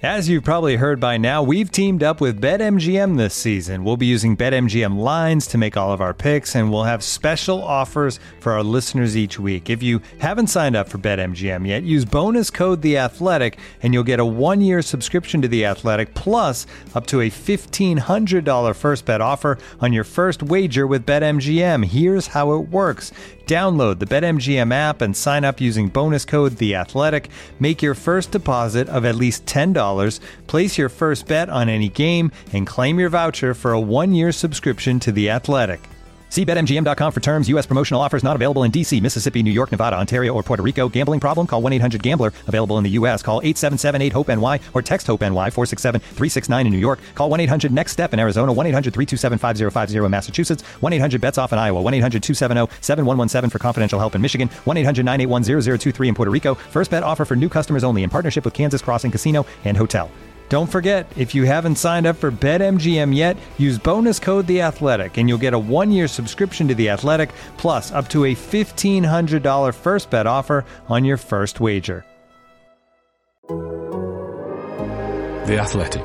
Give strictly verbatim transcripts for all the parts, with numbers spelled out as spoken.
As you've probably heard by now, we've teamed up with BetMGM this season. We'll be using BetMGM lines to make all of our picks, and we'll have special offers for our listeners each week. If you haven't signed up for BetMGM yet, use bonus code The Athletic, and you'll get a one-year subscription to The Athletic, plus up to a fifteen hundred dollars first bet offer on your first wager with BetMGM. Here's how it works. Download the BetMGM app and sign up using bonus code The Athletic. Make your first deposit of at least ten dollars. Place your first bet on any game and claim your voucher for a one-year subscription to The Athletic. See Bet M G M dot com for terms. U S promotional offers not available in D C, Mississippi, New York, Nevada, Ontario, or Puerto Rico. Gambling problem? Call one eight hundred gambler. Available in the U S. Call eight seven seven eight hope N Y or text HOPE-NY four six seven three six nine in New York. Call one eight hundred next step in Arizona. one eight hundred three two seven five zero five zero in Massachusetts. one eight hundred bets off in Iowa. one eight hundred two seven zero seven one one seven for confidential help in Michigan. one eight hundred nine eight one zero zero two three in Puerto Rico. First bet offer for new customers only in partnership with Kansas Crossing Casino and Hotel. Don't forget, if you haven't signed up for BetMGM yet, use bonus code The Athletic, and you'll get a one-year subscription to The Athletic, plus up to a fifteen hundred dollars first bet offer on your first wager. The Athletic.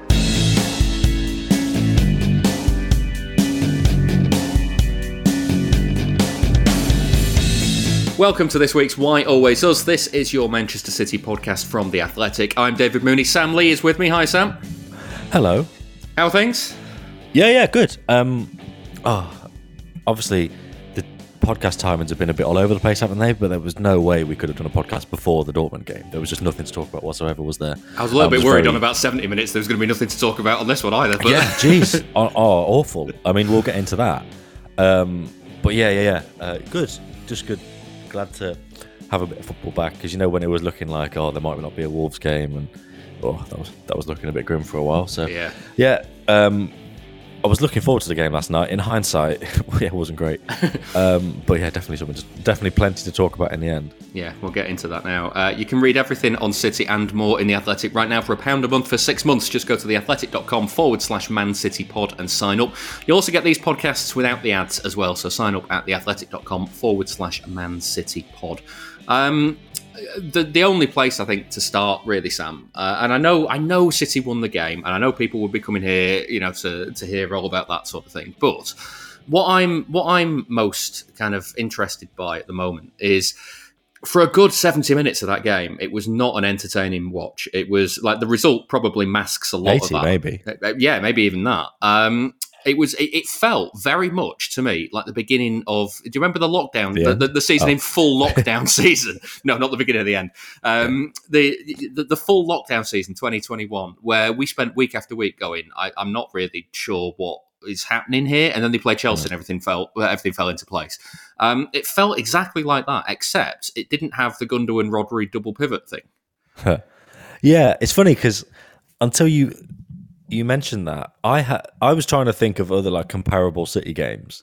Welcome to this week's Why Always Us. This is your Manchester City podcast from The Athletic. I'm David Mooney. Sam Lee is with me. Hi, Sam. Hello. How are things? Yeah, yeah, good. Um, oh, obviously, the podcast timings have been a bit all over the place, haven't they? But there was no way we could have done a podcast before the Dortmund game. There was just nothing to talk about whatsoever, was there? I was a little I bit was worried very... on about seventy minutes. There was going to be nothing to talk about on this one either. But... Yeah, jeez. oh, oh, awful. I mean, we'll get into that. Um, but yeah, yeah, yeah. Uh, good. Just good. Glad to have a bit of football back, because you know when it was looking like, oh, there might not be a Wolves game, and oh, that was that was looking a bit grim for a while. So yeah, yeah. Um, I was looking forward to the game last night. In hindsight, yeah, it wasn't great, um, but yeah, definitely something, just definitely plenty to talk about in the end. Yeah, we'll get into that now. Uh, you can read everything on City and more in The Athletic right now for a pound a month for six months. Just go to theathletic.com forward slash Man City Pod and sign up. You'll also get these podcasts without the ads as well, so sign up at theathletic.com forward slash Man City Pod. Um, the the only place I think to start really, Sam, uh, and I know I know City won the game, and I know people would be coming here, you know, to to hear all about that sort of thing. But what I'm what I'm most kind of interested by at the moment is, for a good seventy minutes of that game, it was not an entertaining watch. It was like the result probably masks a lot eighty, of that. Maybe, yeah, maybe even that. Um, It was. It, it felt very much to me like the beginning of. Do you remember the lockdown, yeah. the, the, the season oh. in full lockdown season? No, not the beginning of the end. Um, the, the the full lockdown season, twenty twenty-one, where we spent week after week going, I, I'm not really sure what is happening here, and then they played Chelsea, mm. and everything fell. Everything fell into place. Um, it felt exactly like that, except it didn't have the Gundogan Rodri double pivot thing. Yeah, it's funny because until you. You mentioned that I had. I was trying to think of other like comparable City games,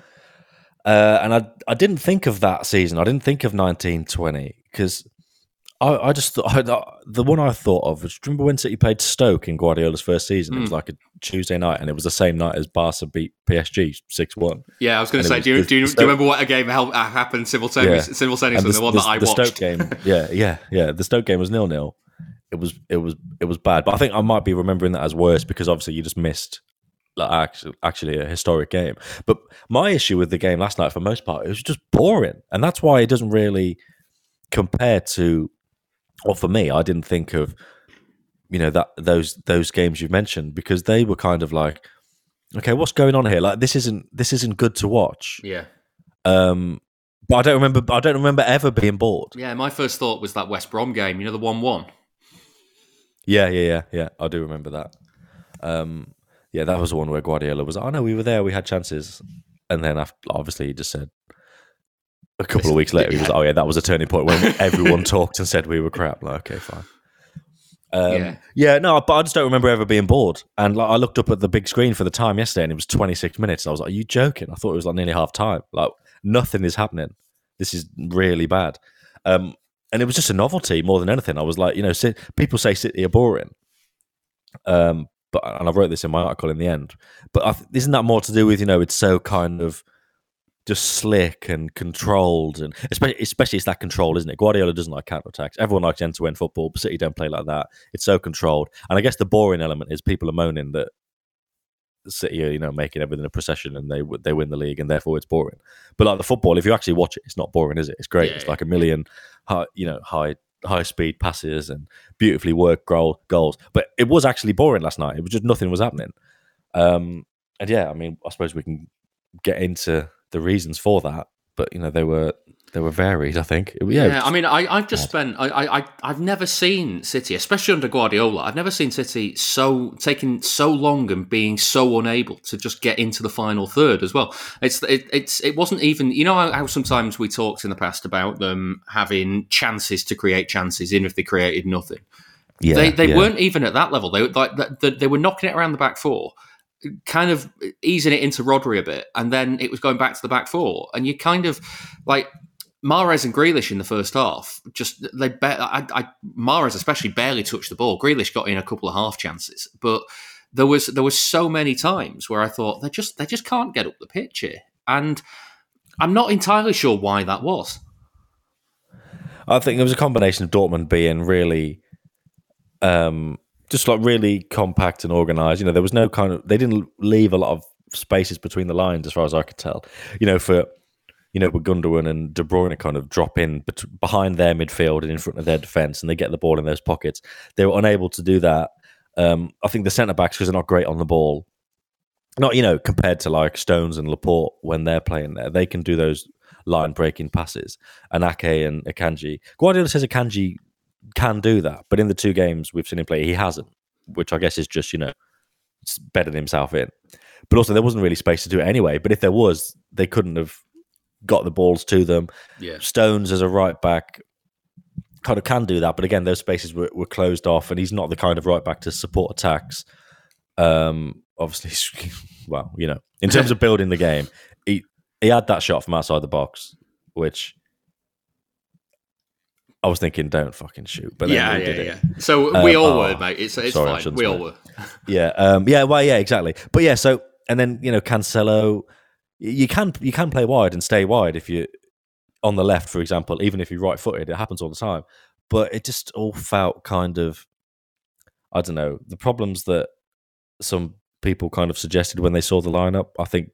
uh, and I I didn't think of that season. I didn't think of nineteen twenty because I, I just thought I, the one I thought of was, remember when City played Stoke in Guardiola's first season? Mm. It was like a Tuesday night, and it was the same night as Barca beat P S G six one. Yeah, I was going to say, do you, do, you, do you remember what a game happened simultaneously? Yeah. Simultaneously, the, the one the, that I the watched. The Stoke game, yeah, yeah, yeah. The Stoke game was nil nil. It was it was it was bad, but I think I might be remembering that as worse because obviously you just missed like actually, actually a historic game. But my issue with the game last night, for the most part, it was just boring, and that's why it doesn't really compare to. Or for me, I didn't think of you know that those those games you've mentioned, because they were kind of like, okay, what's going on here? Like this isn't this isn't good to watch. Yeah. Um. But I don't remember. I don't remember ever being bored. Yeah, my first thought was that West Brom game. You know, the one-one. Yeah, yeah, yeah, yeah. I do remember that. Um, yeah, that was the one where Guardiola was, oh no, we were there, we had chances. And then after, obviously he just said, a couple of weeks later, he was like, oh yeah, that was a turning point when everyone talked and said we were crap. Like, okay, fine. Um, yeah. yeah, no, but I just don't remember ever being bored. And like, I looked up at the big screen for the time yesterday and it was twenty-six minutes. And I was like, are you joking? I thought it was like nearly half time. Like, nothing is happening. This is really bad. Um, And it was just a novelty more than anything. I was like, you know, people say City are boring, um, but and I wrote this in my article in the end. But I th- isn't that more to do with, you know, it's so kind of just slick and controlled, and especially especially it's that control, isn't it? Guardiola doesn't like counter attacks. Everyone likes end to end football, but City don't play like that. It's so controlled, and I guess the boring element is people are moaning that City are, you know, making everything a procession and they they win the league and therefore it's boring. But like the football, if you actually watch it, it's not boring, is it? It's great. Yeah, it's yeah. like a million, high, you know, high high speed passes and beautifully worked goal, goals. But it was actually boring last night. It was just nothing was happening. Um, and yeah, I mean, I suppose we can get into the reasons for that. But you know, they were they were varied. I think. Yeah, yeah I mean, I, I've just bad. spent. I, I I've never seen City, especially under Guardiola. I've never seen City so taking so long and being so unable to just get into the final third as well. It's it, it's it wasn't even. You know how, how sometimes we talked in the past about them having chances to create chances, even if they created nothing. Yeah, they they yeah. weren't even at that level. They like they, they were knocking it around the back four, kind of easing it into Rodri a bit, and then it was going back to the back four, and you kind of like. Mahrez and Grealish in the first half, just they. Be- I, I, Mahrez especially barely touched the ball. Grealish got in a couple of half chances, but there was there was so many times where I thought they just they just can't get up the pitch here, and I'm not entirely sure why that was. I think it was a combination of Dortmund being really, um, just like really compact and organised. You know, there was no kind of they didn't leave a lot of spaces between the lines, as far as I could tell. You know, for You know, with Gundogan and De Bruyne kind of drop in bet- behind their midfield and in front of their defence, and they get the ball in those pockets. They were unable to do that. Um, I think the centre backs, because they're not great on the ball, not you know compared to like Stones and Laporte when they're playing there, they can do those line breaking passes. And Ake and Akanji, Guardiola says Akanji can do that, but in the two games we've seen him play, he hasn't, which I guess is just you know bedding himself in. But also there wasn't really space to do it anyway. But if there was, they couldn't have got the balls to them. Yeah. Stones as a right back kind of can do that, but again, those spaces were, were closed off, and he's not the kind of right back to support attacks. Um, obviously, well, you know, in terms of building the game, he he had that shot from outside the box, which I was thinking, don't fucking shoot. But then yeah, we yeah, did yeah. It. So we um, all oh, were, mate. It's it's sorry, fine. We all were. yeah, um, yeah, well, yeah, exactly. But yeah, so and then you know, Cancelo. You can you can play wide and stay wide if you on the left, for example, even if you're right footed. It happens all the time. But it just all felt kind of, I don't know, the problems that some people kind of suggested when they saw the lineup. I think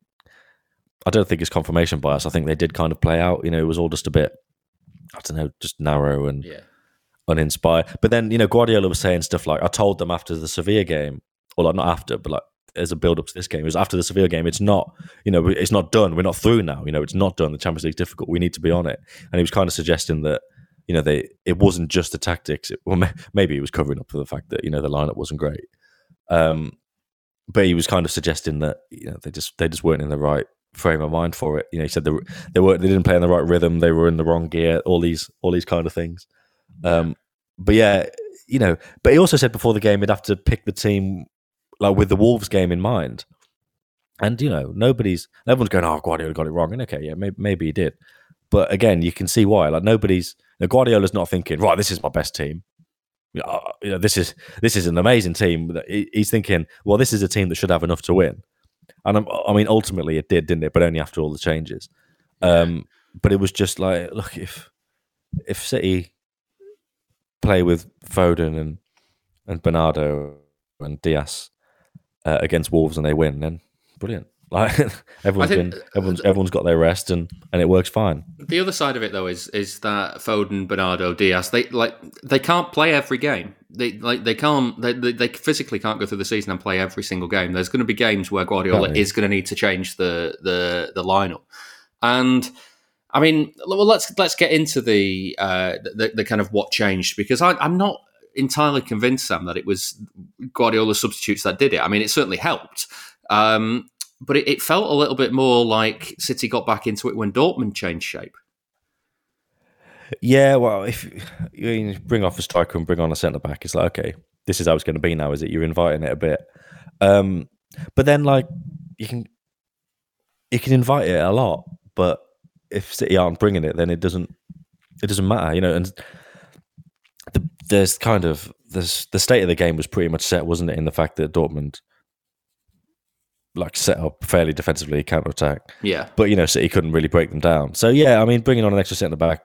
I don't think it's confirmation bias. I think they did kind of play out. You know, it was all just a bit, I don't know, just narrow and yeah. uninspired. But then you know, Guardiola was saying stuff like, I told them after the Sevilla game, or like not after, but like. As a build up to this game, it was after the Sevilla game. It's not, you know, it's not done. We're not through now. You know, it's not done. The Champions League's difficult. We need to be on it. And he was kind of suggesting that, you know, they it wasn't just the tactics. It, well, maybe he was covering up for the fact that you know the lineup wasn't great. Um, but he was kind of suggesting that you know they just they just weren't in the right frame of mind for it. You know, he said they were, they were they didn't play in the right rhythm. They were in the wrong gear. All these all these kind of things. Um, but yeah, you know, but he also said before the game he'd have to pick the team. Like with the Wolves game in mind, and you know nobody's everyone's going, oh, Guardiola got it wrong, and okay, yeah, maybe, maybe he did, but again, you can see why. Like nobody's you know, Guardiola's not thinking, right, this is my best team. You know, uh, you know, this is this is an amazing team. He's thinking, well, this is a team that should have enough to win, and I'm, I mean, ultimately it did, didn't it? But only after all the changes. Um, but it was just like, look, if if City play with Foden and and Bernardo and Diaz. Uh, against Wolves and they win, then brilliant. Like everyone's think, been, everyone's everyone's got their rest and, and it works fine. The other side of it though is is that Foden, Bernardo, Diaz, they like they can't play every game. They like they can't they they, they physically can't go through the season and play every single game. There's going to be games where Guardiola exactly. is going to need to change the the the lineup. And I mean, well, let's let's get into the uh, the, the kind of what changed because I, I'm not. entirely convinced, Sam, that it was Guardiola's substitutes that did it. I mean, it certainly helped, um, but it, it felt a little bit more like City got back into it when Dortmund changed shape. Yeah, well, if you bring off a striker and bring on a centre back, it's like, okay, this is how it's going to be now. Is it you're inviting it a bit, um, but then like you can you can invite it a lot, but if City aren't bringing it, then it doesn't it doesn't matter, you know. And The, there's kind of there's, the state of the game was pretty much set, wasn't it? In the fact that Dortmund like set up fairly defensively, counter attack. Yeah, but you know, City couldn't really break them down. So yeah, I mean, bringing on an extra centre back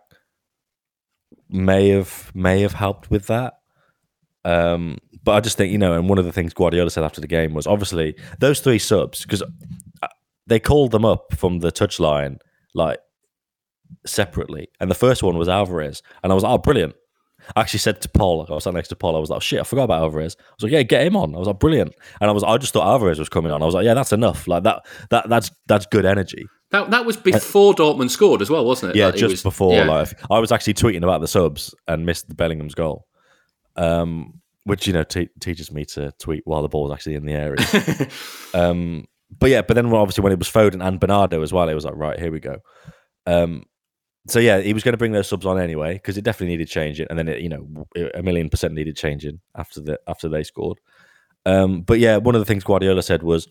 may have may have helped with that. Um, but I just think, you know, and one of the things Guardiola said after the game was obviously those three subs, because they called them up from the touchline like separately, and the first one was Alvarez, and I was like, oh, brilliant. I actually said to Paul, like I was sat next to Paul, I was like, oh, shit, I forgot about Alvarez. I was like, yeah, get him on. I was like, brilliant. And I was, I just thought Alvarez was coming on. I was like, yeah, that's enough. Like that, that, that's that's good energy. That that was before Dortmund scored as well, wasn't it? Yeah, like, just was, before. Yeah. Like, I was actually tweeting about the subs and missed the Bellingham's goal, um, which you know te- teaches me to tweet while the ball was actually in the area. um, but yeah, but then obviously when it was Foden and Bernardo as well, it was like, right, here we go. Um, So yeah, he was going to bring those subs on anyway because it definitely needed changing, and then it, you know, a million percent needed changing after the after they scored. Um, but yeah, one of the things Guardiola said was,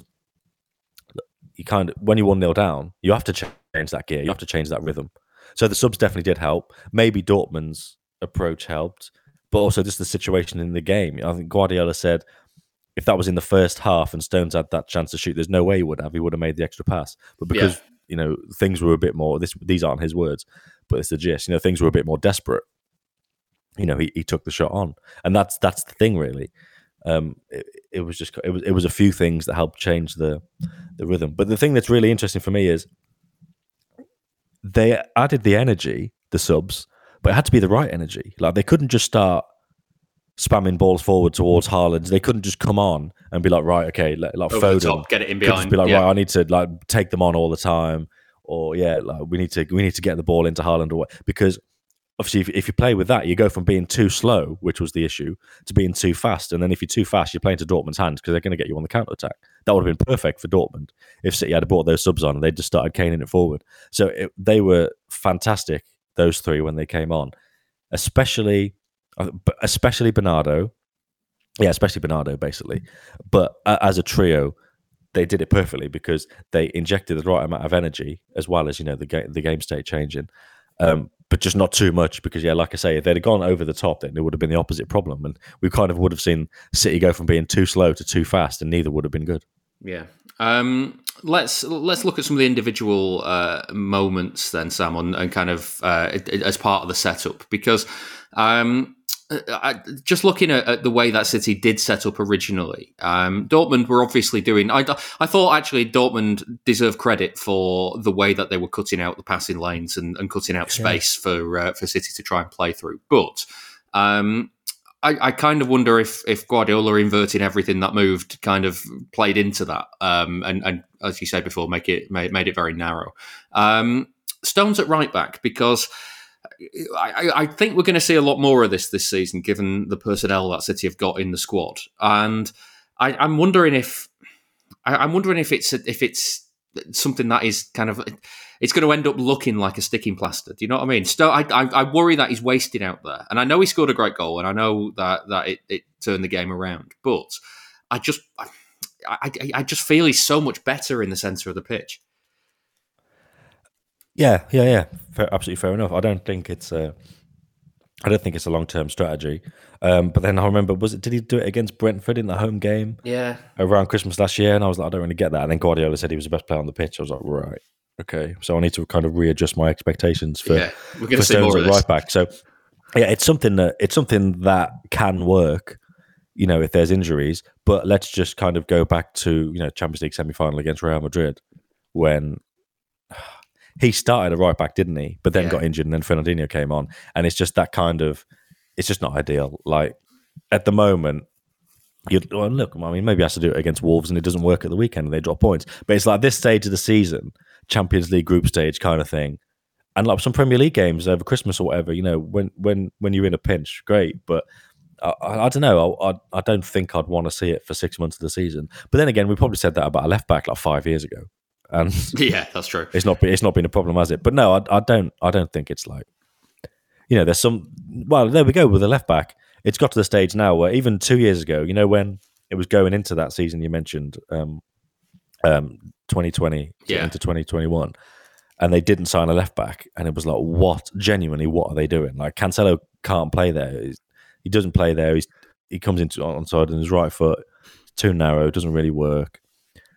you kind of when you're one nil down, you have to change that gear, you have to change that rhythm. So the subs definitely did help. Maybe Dortmund's approach helped, but also just the situation in the game. I think Guardiola said if that was in the first half and Stones had that chance to shoot, there's no way he would have. He would have made the extra pass, but because yeah. you know, things were a bit more, this, these aren't his words, but it's the gist, you know, things were a bit more desperate. You know, he, he took the shot on, and that's, that's the thing really. Um, it, it was just, it was, it was a few things that helped change the, the rhythm. But the thing that's really interesting for me is they added the energy, the subs, but it had to be the right energy. Like they couldn't just start spamming balls forward towards Haaland. They couldn't just come on and be like, right, okay, like over Foden, the top, get it in behind. Just be like, yeah. right, I need to like take them on all the time, or yeah, like we need to we need to get the ball into Haaland, or what? Because obviously, if, if you play with that, you go from being too slow, which was the issue, to being too fast. And then if you're too fast, you're playing to Dortmund's hands because they're going to get you on the counter attack. That would have been perfect for Dortmund if City had brought those subs on and they just started caning it forward. So it, they were fantastic, those three, when they came on, especially especially Bernardo. Yeah, especially Bernardo, basically. But uh, as a trio, they did it perfectly because they injected the right amount of energy as well as, you know, the game, the game state changing. Um, but just not too much because, yeah, like I say, if they'd have gone over the top, then it would have been the opposite problem. And we kind of would have seen City go from being too slow to too fast, and neither would have been good. Yeah. Um, let's let's look at some of the individual uh, moments then, Sam, on, and kind of uh, as part of the setup, because um, I, just looking at, at the way that City did set up originally, um, Dortmund were obviously doing. I, I thought actually Dortmund deserved credit for the way that they were cutting out the passing lanes and, and cutting out space yeah. for uh, for City to try and play through. But um, I, I kind of wonder if if Guardiola inverting everything that moved kind of played into that, um, and, and as you said before, make it made, made it very narrow. Um, Stones at right back, because I, I think we're going to see a lot more of this this season, given the personnel that City have got in the squad, and I, I'm wondering if I, I'm wondering if it's if it's something that is kind of it's going to end up looking like a sticking plaster. Do you know what I mean? So I, I, I worry that he's wasted out there, and I know he scored a great goal, and I know that that it, it turned the game around, but I just I, I, I just feel he's so much better in the centre of the pitch. Yeah, yeah, yeah. Fair, absolutely fair enough. I don't think it's a, I don't think it's a long term strategy. Um, but then I remember, was it? Did he do it against Brentford in the home game? Yeah, around Christmas last year, and I was like, I don't really get that. And then Guardiola said he was the best player on the pitch. I was like, right, okay. So I need to kind of readjust my expectations for, yeah, we're going to for see Stones more of at this. right back. So yeah, it's something that it's something that can work. You know, if there's injuries, but let's just kind of go back to, you know, Champions League semi final against Real Madrid when. He started a right back, didn't he? But then yeah. got injured, and then Fernandinho came on, and it's just that kind of, it's just not ideal. Like at the moment, you well, look. I mean, maybe he has to do it against Wolves, and it doesn't work at the weekend, and they drop points. But it's like this stage of the season, Champions League group stage kind of thing, and like some Premier League games over Christmas or whatever. You know, when when when you're in a pinch, great, but. I, I, I don't know. I, I I don't think I'd want to see it for six months of the season. But then again, we probably said that about a left back like five years ago. And yeah, that's true. It's not it's not been a problem, has it? But no, I, I don't I don't think it's like, you know, there's some. Well, there we go with the left back. It's got to the stage now where even two years ago, you know, when it was going into that season you mentioned, um, um, twenty twenty yeah. into twenty twenty-one, and they didn't sign a left back, and it was like, what? Genuinely, what are they doing? Like Cancelo can't play there. He's, he doesn't play there. He's he comes into onside and his right foot too narrow. Doesn't really work.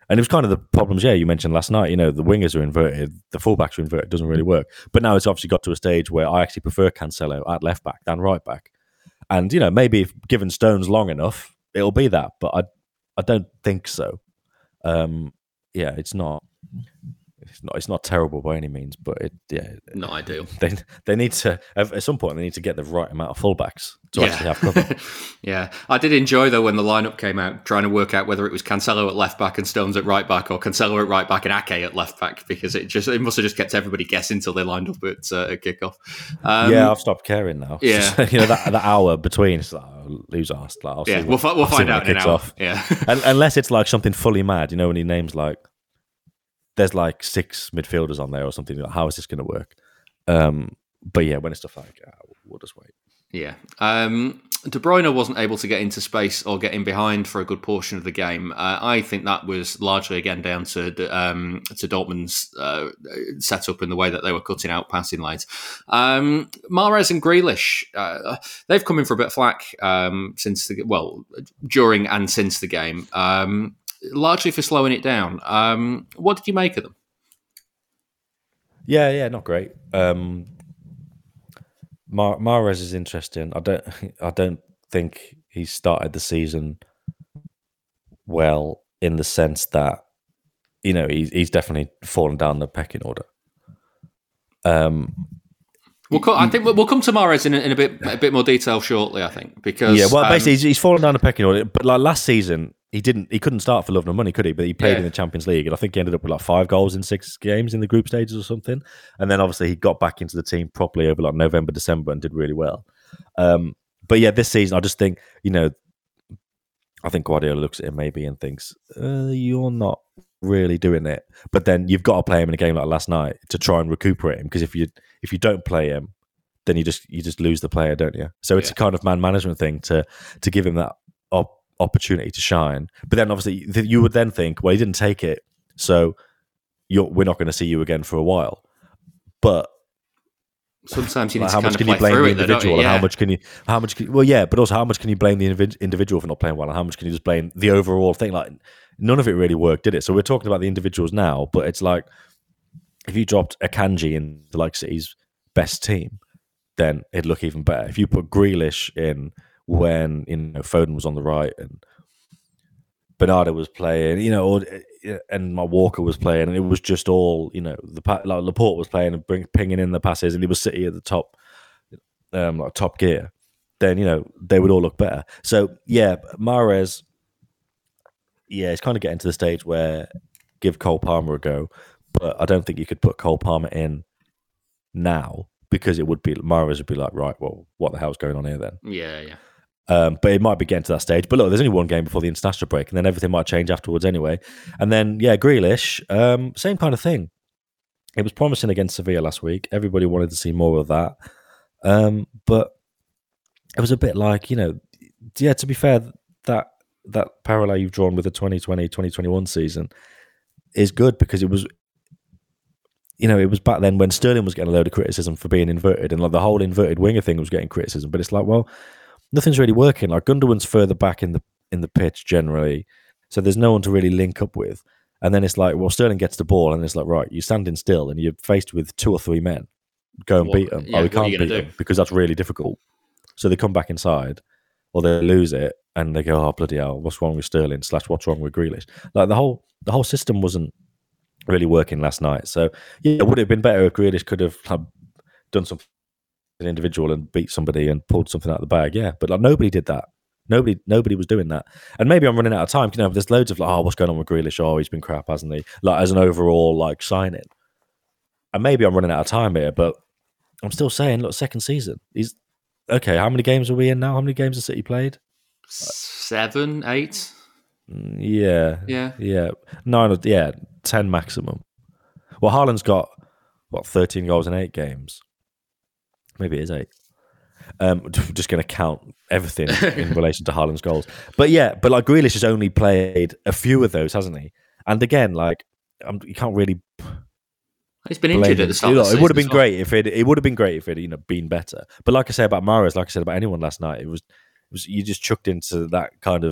And it was kind of the problems, yeah, you mentioned last night. You know, the wingers are inverted, the fullbacks are inverted, it doesn't really work. But now it's obviously got to a stage where I actually prefer Cancelo at left back than right back. And, you know, maybe if given Stones long enough, it'll be that. But I I don't think so. Um, yeah, it's not... It's not. It's not terrible by any means, but it. Yeah, not ideal. They they need to at some point. They need to get the right amount of fullbacks to yeah. actually have cover. yeah, I did enjoy though when the lineup came out, trying to work out whether it was Cancelo at left back and Stones at right back, or Cancelo at right back and Ake at left back, because it just it must have just kept everybody guessing until they lined up at, uh, at kickoff. Um, yeah, I've stopped caring now. Yeah, just, you know that that hour between. It's like, oh, who's asked? Like, I'll yeah, see we'll, what, we'll I'll find out in an hour. Off. Yeah, and, unless it's like something fully mad, you know, when he names like. There's like six midfielders on there or something. Like, how is this going to work? Um, but yeah, when it's stuff like, ah, we'll just wait. Yeah. Um, De Bruyne wasn't able to get into space or get in behind for a good portion of the game. Uh, I think that was largely, again, down to um, to Dortmund's uh, setup in the way that they were cutting out passing lanes. Um, Mahrez and Grealish, uh, they've come in for a bit of flack um, since the well, during and since the game. Um, largely for slowing it down. Um, what did you make of them? Yeah, yeah, not great. Um, Mar- Mahrez is interesting. I don't, I don't think he started the season well in the sense that, you know, he's he's definitely fallen down the pecking order. Um, we'll co- I think we'll come to Mahrez in a, in a bit a bit more detail shortly. I think because yeah, well, um, basically he's, he's fallen down the pecking order. But like last season. He didn't. He couldn't start for love nor money, could he? But he played yeah. in the Champions League, and I think he ended up with like five goals in six games in the group stages or something. And then obviously he got back into the team properly over like November, December, and did really well. Um, but yeah, this season I just think you know, I think Guardiola looks at him maybe and thinks uh, you're not really doing it. But then you've got to play him in a game like last night to try and recuperate him because if you if you don't play him, then you just you just lose the player, don't you? So it's yeah. a kind of man management thing to to give him that op- opportunity to shine. But then obviously you would then think, well, he didn't take it, so you're, we're not going to see you again for a while. But sometimes you like, need how to much kind can of you blame through the it, individual, though, and yeah. how much can you, how much, can, well, yeah, but also how much can you blame the individ- individual for not playing well, and how much can you just blame the overall thing? Like none of it really worked, did it? So we're talking about the individuals now, but it's like if you dropped Akanji in the like City's best team, then it'd look even better. If you put Grealish in when you know Foden was on the right and Bernardo was playing, you know, or, and my Walker was playing, and it was just all, you know, the like Laporte was playing and bring, pinging in the passes, and it was City at the top, um, like top gear. Then you know they would all look better. So yeah, Mahrez, yeah, it's kind of getting to the stage where give Cole Palmer a go, but I don't think you could put Cole Palmer in now because it would be Mahrez would be like, right, well, what the hell's going on here then? Yeah, yeah. Um, but it might be getting to that stage. But look, there's only one game before the international break, and then everything might change afterwards anyway. And then, yeah, Grealish, um, same kind of thing. It was promising against Sevilla last week. Everybody wanted to see more of that. Um, but it was a bit like, you know, yeah, to be fair, that that parallel you've drawn with the twenty twenty twenty twenty-one season is good because it was, you know, it was back then when Sterling was getting a load of criticism for being inverted, and like the whole inverted winger thing was getting criticism. But it's like, well, nothing's really working. Like Gundogan's further back in the in the pitch generally, so there's no one to really link up with. And then it's like, well, Sterling gets the ball, and it's like, right, you're standing still, and you're faced with two or three men. Go and what, beat them. Yeah, oh, we can't beat do? them because that's really difficult. So they come back inside, or they lose it, and they go, oh bloody hell, what's wrong with Sterling? Slash, what's wrong with Grealish? Like the whole the whole system wasn't really working last night. So yeah, would it have been better if Grealish could have like, done something? An individual and beat somebody and pulled something out of the bag, yeah. But like nobody did that. Nobody, nobody was doing that. And maybe I'm running out of time. You know, there's loads of like, oh, what's going on with Grealish? Oh, he's been crap, hasn't he? Like as an overall like signing. And maybe I'm running out of time here, but I'm still saying, look, second season. He's okay. How many games are we in now? How many games has City played? Seven, eight. Yeah, yeah, yeah. Nine, yeah, ten maximum. Well, Haaland's got what thirteen goals in eight games. Maybe it is eight. Um, just going to count everything in relation to Haaland's goals. But yeah, but like Grealish has only played a few of those, hasn't he? And again, like um, you can't really. He's been injured at the start. You know, of the it would have been well. great if it. It would have been great if it, you know, been better. But like I say about Mahrez, like I said about anyone last night, it was, it was you just chucked into that kind of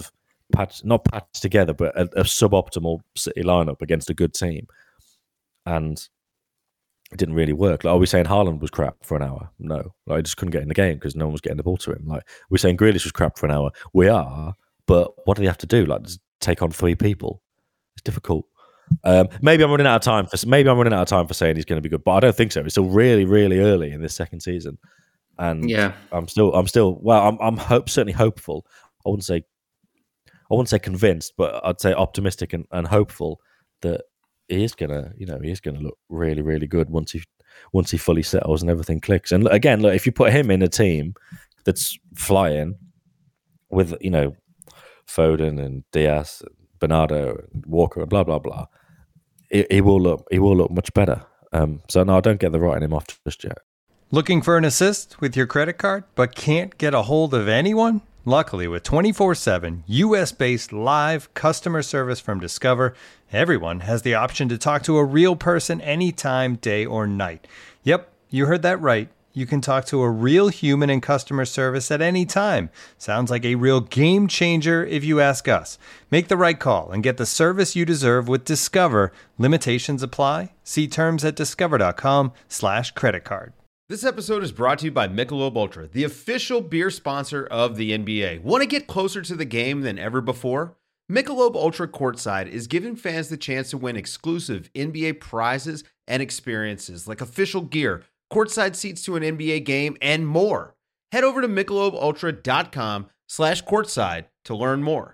patch, not patched together, but a, a suboptimal City lineup against a good team, and it didn't really work. Like, are we saying Haaland was crap for an hour? No, like, I just couldn't get in the game because no one was getting the ball to him. Like, we're saying Grealish was crap for an hour. We are, but what do they have to do? Like, just take on three people? It's difficult. Um, maybe I'm running out of time for maybe I'm running out of time for saying he's going to be good, but I don't think so. It's still really, really early in this second season, and yeah, I'm still, I'm still, well, I'm, I'm hope certainly hopeful. I wouldn't say, I wouldn't say convinced, but I'd say optimistic and, and hopeful that he is gonna, you know, he is gonna look really, really good once he once he fully settles and everything clicks. And again, look, if you put him in a team that's flying with, you know, Foden and Diaz, and Bernardo, and Walker, and blah blah blah, he, he will look he will look much better. Um, so no, I don't get the writing him off just yet. Looking for an assist with your credit card, but can't get a hold of anyone? Luckily, with twenty-four seven U S-based live customer service from Discover, everyone has the option to talk to a real person anytime, day or night. Yep, you heard that right. You can talk to a real human in customer service at any time. Sounds like a real game changer if you ask us. Make the right call and get the service you deserve with Discover. Limitations apply. See terms at discover.com slash credit card. This episode is brought to you by Michelob Ultra, the official beer sponsor of the N B A. Want to get closer to the game than ever before? Michelob Ultra Courtside is giving fans the chance to win exclusive N B A prizes and experiences like official gear, courtside seats to an N B A game, and more. Head over to michelobultra.com slash courtside to learn more.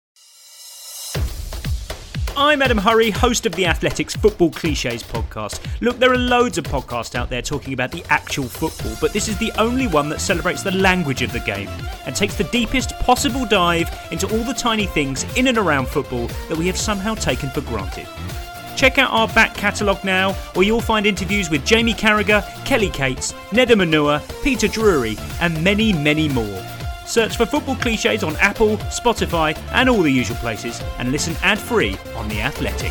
I'm Adam Hurrey, host of the Athletics Football Clichés podcast. Look, there are loads of podcasts out there talking about the actual football, but this is the only one that celebrates the language of the game and takes the deepest possible dive into all the tiny things in and around football that we have somehow taken for granted. Check out our back catalogue now, where you'll find interviews with Jamie Carragher, Kelly Cates, Neda Manua, Peter Drury, and many, many more. Search for Football Clichés on Apple, Spotify, and all the usual places, and listen ad-free on The Athletic.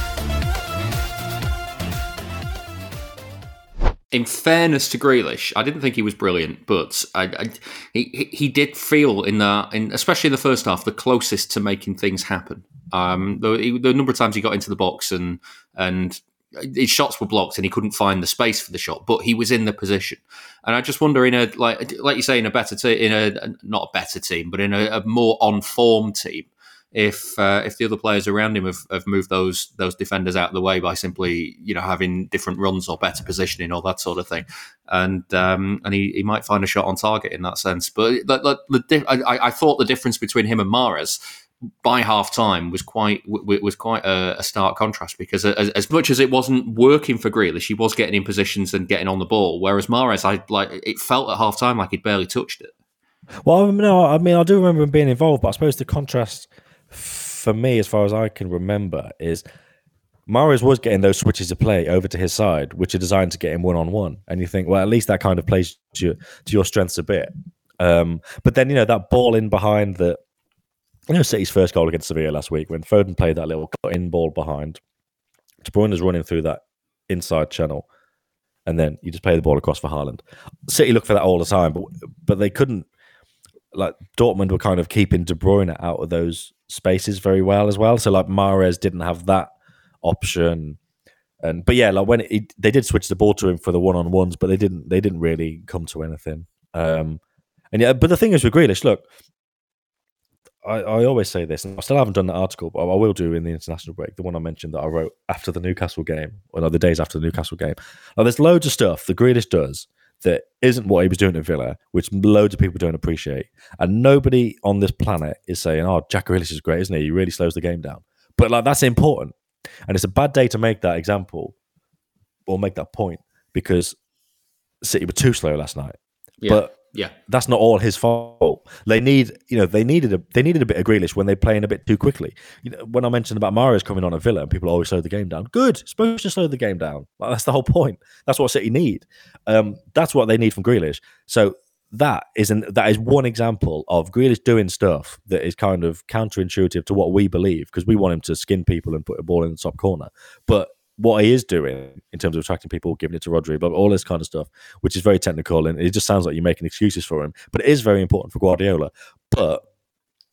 In fairness to Grealish, I didn't think he was brilliant, but I, I, he he did feel in the, in, especially in the first half, the closest to making things happen. Um, the, the number of times he got into the box and and his shots were blocked and he couldn't find the space for the shot, but he was in the position. And I just wonder, in a like like you say, in a better team, in a not a better team, but in a, a more on form team, if uh, if the other players around him have, have moved those those defenders out of the way by simply, you know, having different runs or better positioning or that sort of thing, and um, and he, he might find a shot on target in that sense. But the, the, the, I, I thought the difference between him and Mahrez by half time was quite was quite a, a stark contrast, because as, as much as it wasn't working for Grealish, he was getting in positions and getting on the ball, whereas Mahrez, I like it felt at half time like he'd barely touched it. Well, no, I mean I do remember him being involved, but I suppose the contrast for me, as far as I can remember, is Mahrez was getting those switches of play over to his side, which are designed to get him one on one, and you think, well, at least that kind of plays to your, to your strengths a bit. Um, but then, you know, that ball in behind the. You know, City's first goal against Sevilla last week, when Foden played that little cut-in ball behind, De Bruyne is running through that inside channel, and then you just play the ball across for Haaland. City look for that all the time, but but they couldn't. Like, Dortmund were kind of keeping De Bruyne out of those spaces very well as well. So like Mahrez didn't have that option, and but yeah, like when it, they did switch the ball to him for the one-on-ones, but they didn't they didn't really come to anything. Um, and yeah, but the thing is with Grealish, look. I, I always say this, and I still haven't done that article, but I will do in the international break, the one I mentioned that I wrote after the Newcastle game, or no, the days after the Newcastle game. Now, there's loads of stuff that Grealish does that isn't what he was doing at Villa, which loads of people don't appreciate. And nobody on this planet is saying, oh, Jack Grealish is great, isn't he? He really slows the game down. But like that's important. And it's a bad day to make that example or make that point, because City were too slow last night. Yeah. But Yeah, that's not all his fault. They need, you know, they needed a they needed a bit of Grealish when they playing a bit too quickly. You know, when I mentioned about Mahrez coming on at Villa and people always slow the game down. Good, supposed to slow the game down. Like, that's the whole point. That's what City need. Um, that's what they need from Grealish. So that is an, that is one example of Grealish doing stuff that is kind of counterintuitive to what we believe, because we want him to skin people and put a ball in the top corner. But what he is doing in terms of attracting people, giving it to Rodri, but all this kind of stuff, which is very technical, and it just sounds like you're making excuses for him. But it is very important for Guardiola. But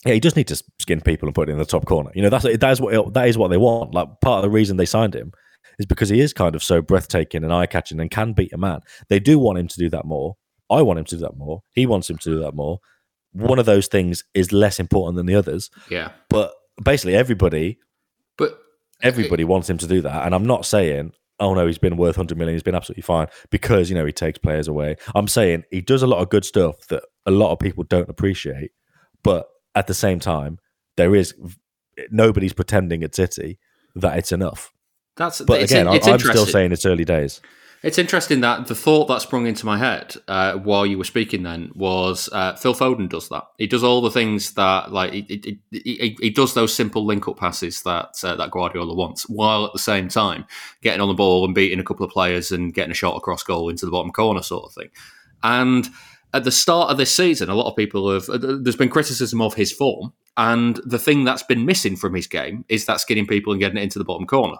Yeah, he just needs to skin people and put it in the top corner. You know, that's that is what that is what they want. Like part of the reason they signed him is because he is kind of so breathtaking and eye-catching and can beat a man. They do want him to do that more. I want him to do that more. He wants him to do that more. One of those things is less important than the others. Yeah. But basically everybody But everybody it, wants him to do that. And I'm not saying, oh no, he's been worth one hundred million, he's been absolutely fine because, you know, he takes players away. I'm saying he does a lot of good stuff that a lot of people don't appreciate. But at the same time, there is nobody's pretending at City that it's enough. That's but it's, again, it's I'm still saying it's early days. It's interesting that the thought that sprung into my head uh, while you were speaking then was uh, Phil Foden does that. He does all the things that, like, he, he, he, he does those simple link-up passes that uh, that Guardiola wants, while at the same time getting on the ball and beating a couple of players and getting a shot across goal into the bottom corner sort of thing. And at the start of this season, a lot of people have, there's been criticism of his form, and the thing that's been missing from his game is that skinning people and getting it into the bottom corner.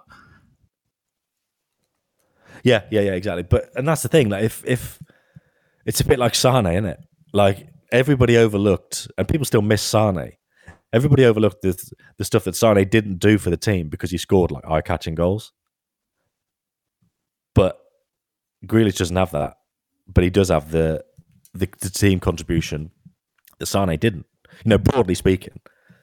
Yeah, yeah, yeah, exactly. But and that's the thing. Like, if if it's a bit like Sane, isn't it? Like everybody overlooked, and people still miss Sane. Everybody overlooked the the stuff that Sane didn't do for the team because he scored like eye-catching goals. But Grealish doesn't have that. But he does have the the, the team contribution that Sane didn't. You know, broadly speaking.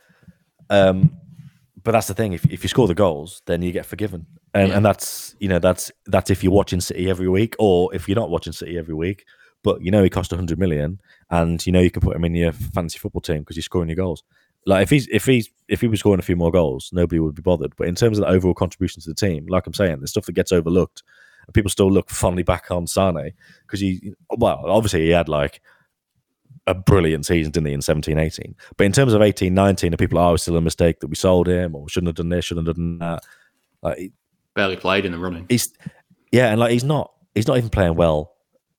Um, but that's the thing. If if you score the goals, then you get forgiven. And yeah. and that's you know that's that's if you're watching City every week, or if you're not watching City every week, but you know he cost a hundred million, and you know you can put him in your fantasy football team because he's scoring your goals. Like if he's if he's if he was scoring a few more goals, nobody would be bothered. But in terms of the overall contribution to the team, like I'm saying, the stuff that gets overlooked, and people still look fondly back on Sane because he well obviously he had like a brilliant season, didn't he, in seventeen eighteen. But in terms of eighteen nineteen, and people are oh, still a mistake that we sold him or shouldn't have done this, shouldn't have done that. Like. Barely played in the running. He's yeah, and like he's not he's not even playing well.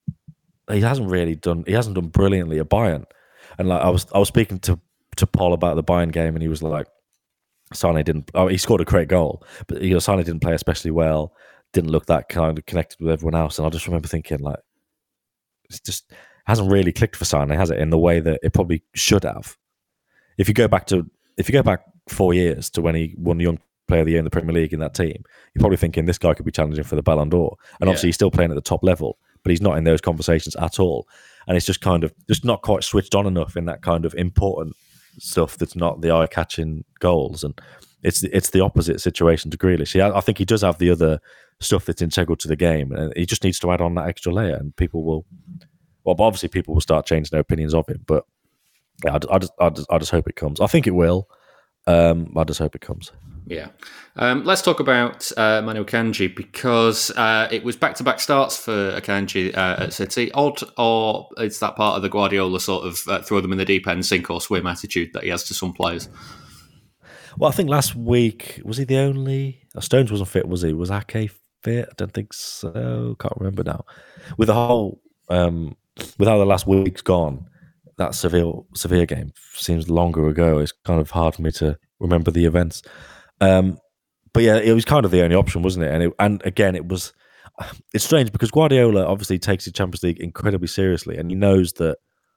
He hasn't really done he hasn't done brilliantly at Bayern. And like I was I was speaking to, to Paul about the Bayern game, and he was like, Sane didn't oh, he scored a great goal, but you know, Sane didn't play especially well, didn't look that kind of connected with everyone else. And I just remember thinking like it's just hasn't really clicked for Sane, has it, in the way that it probably should have. If you go back to if you go back four years to when he won Young Player of the Year in the Premier League in that team, you're probably thinking this guy could be challenging for the Ballon d'Or. And obviously yeah. he's still playing at the top level, but he's not in those conversations at all. And it's just kind of just not quite switched on enough in that kind of important stuff that's not the eye-catching goals. And it's it's the opposite situation to Grealish. He, I think he does have the other stuff that's integral to the game, and he just needs to add on that extra layer, and people will, well, obviously people will start changing their opinions of him, but yeah, I, I, just, I, just, I just hope it comes. I think it will. Um, I just hope it comes. Yeah. Um, let's talk about uh, Manu Akanji, because uh, it was back-to-back starts for Akanji uh, at City. Odd, or it's that part of the Guardiola sort of uh, throw them in the deep end, sink or swim attitude that he has to some players? Well, I think last week, was he the only... Oh, Stones wasn't fit, was he? Was Ake fit? I don't think so. Can't remember now. With the whole... Um, with how the last week's gone, that Seville, Sevilla game seems longer ago. It's kind of hard for me to remember the events. Um, but yeah, it was kind of the only option, wasn't it? And it, and again, it was. It's strange because Guardiola obviously takes the Champions League incredibly seriously, and he knows that.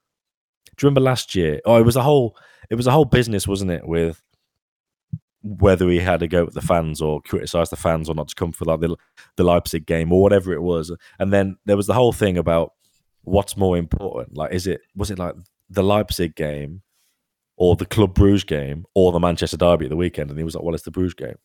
Do you remember last year? Oh, it was a whole. It was a whole business, wasn't it? With whether he had to go with the fans or criticize the fans or not to come for like the the Leipzig game or whatever it was, and then there was the whole thing about what's more important. Like, is it was it like the Leipzig game? Or the Club Bruges game, or the Manchester Derby at the weekend. And he was like, well, it's the Bruges game.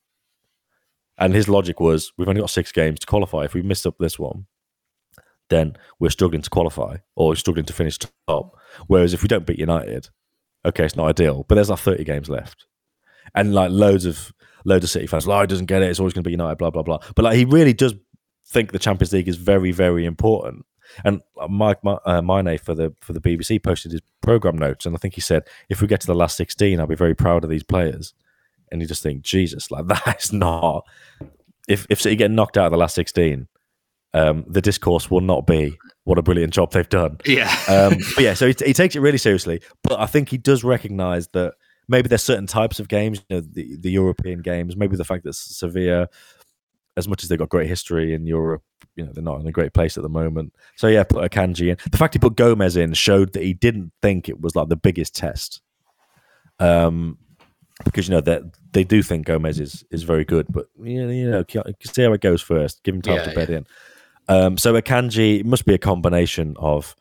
And his logic was, we've only got six games to qualify. If we missed up this one, then we're struggling to qualify, or we're struggling to finish top. Whereas if we don't beat United, okay, it's not ideal, but there's like thirty games left. And like loads of loads of City fans, like, oh, he doesn't get it, it's always going to be United, blah, blah, blah. But like he really does think the Champions League is very, very important. And Mike uh, Mane for the for the B B C posted his programme notes, and I think he said, if we get to the last sixteen, I'll be very proud of these players. And you just think, Jesus, like that is not... If if City get knocked out of the last sixteen, um, the discourse will not be, what a brilliant job they've done. Yeah. um, but yeah, so he, he takes it really seriously. But I think he does recognise that maybe there's certain types of games, you know, the, the European games, maybe the fact that Sevilla, as much as they've got great history in Europe, you know, they're not in a great place at the moment. So yeah, put Akanji in. The fact he put Gomez in showed that he didn't think it was like the biggest test. Um, because you know that they, they do think Gomez is, is very good, but you know, you know, see how it goes first. Give him time Yeah, to bed yeah. in. Um, so Akanji, it must be a combination of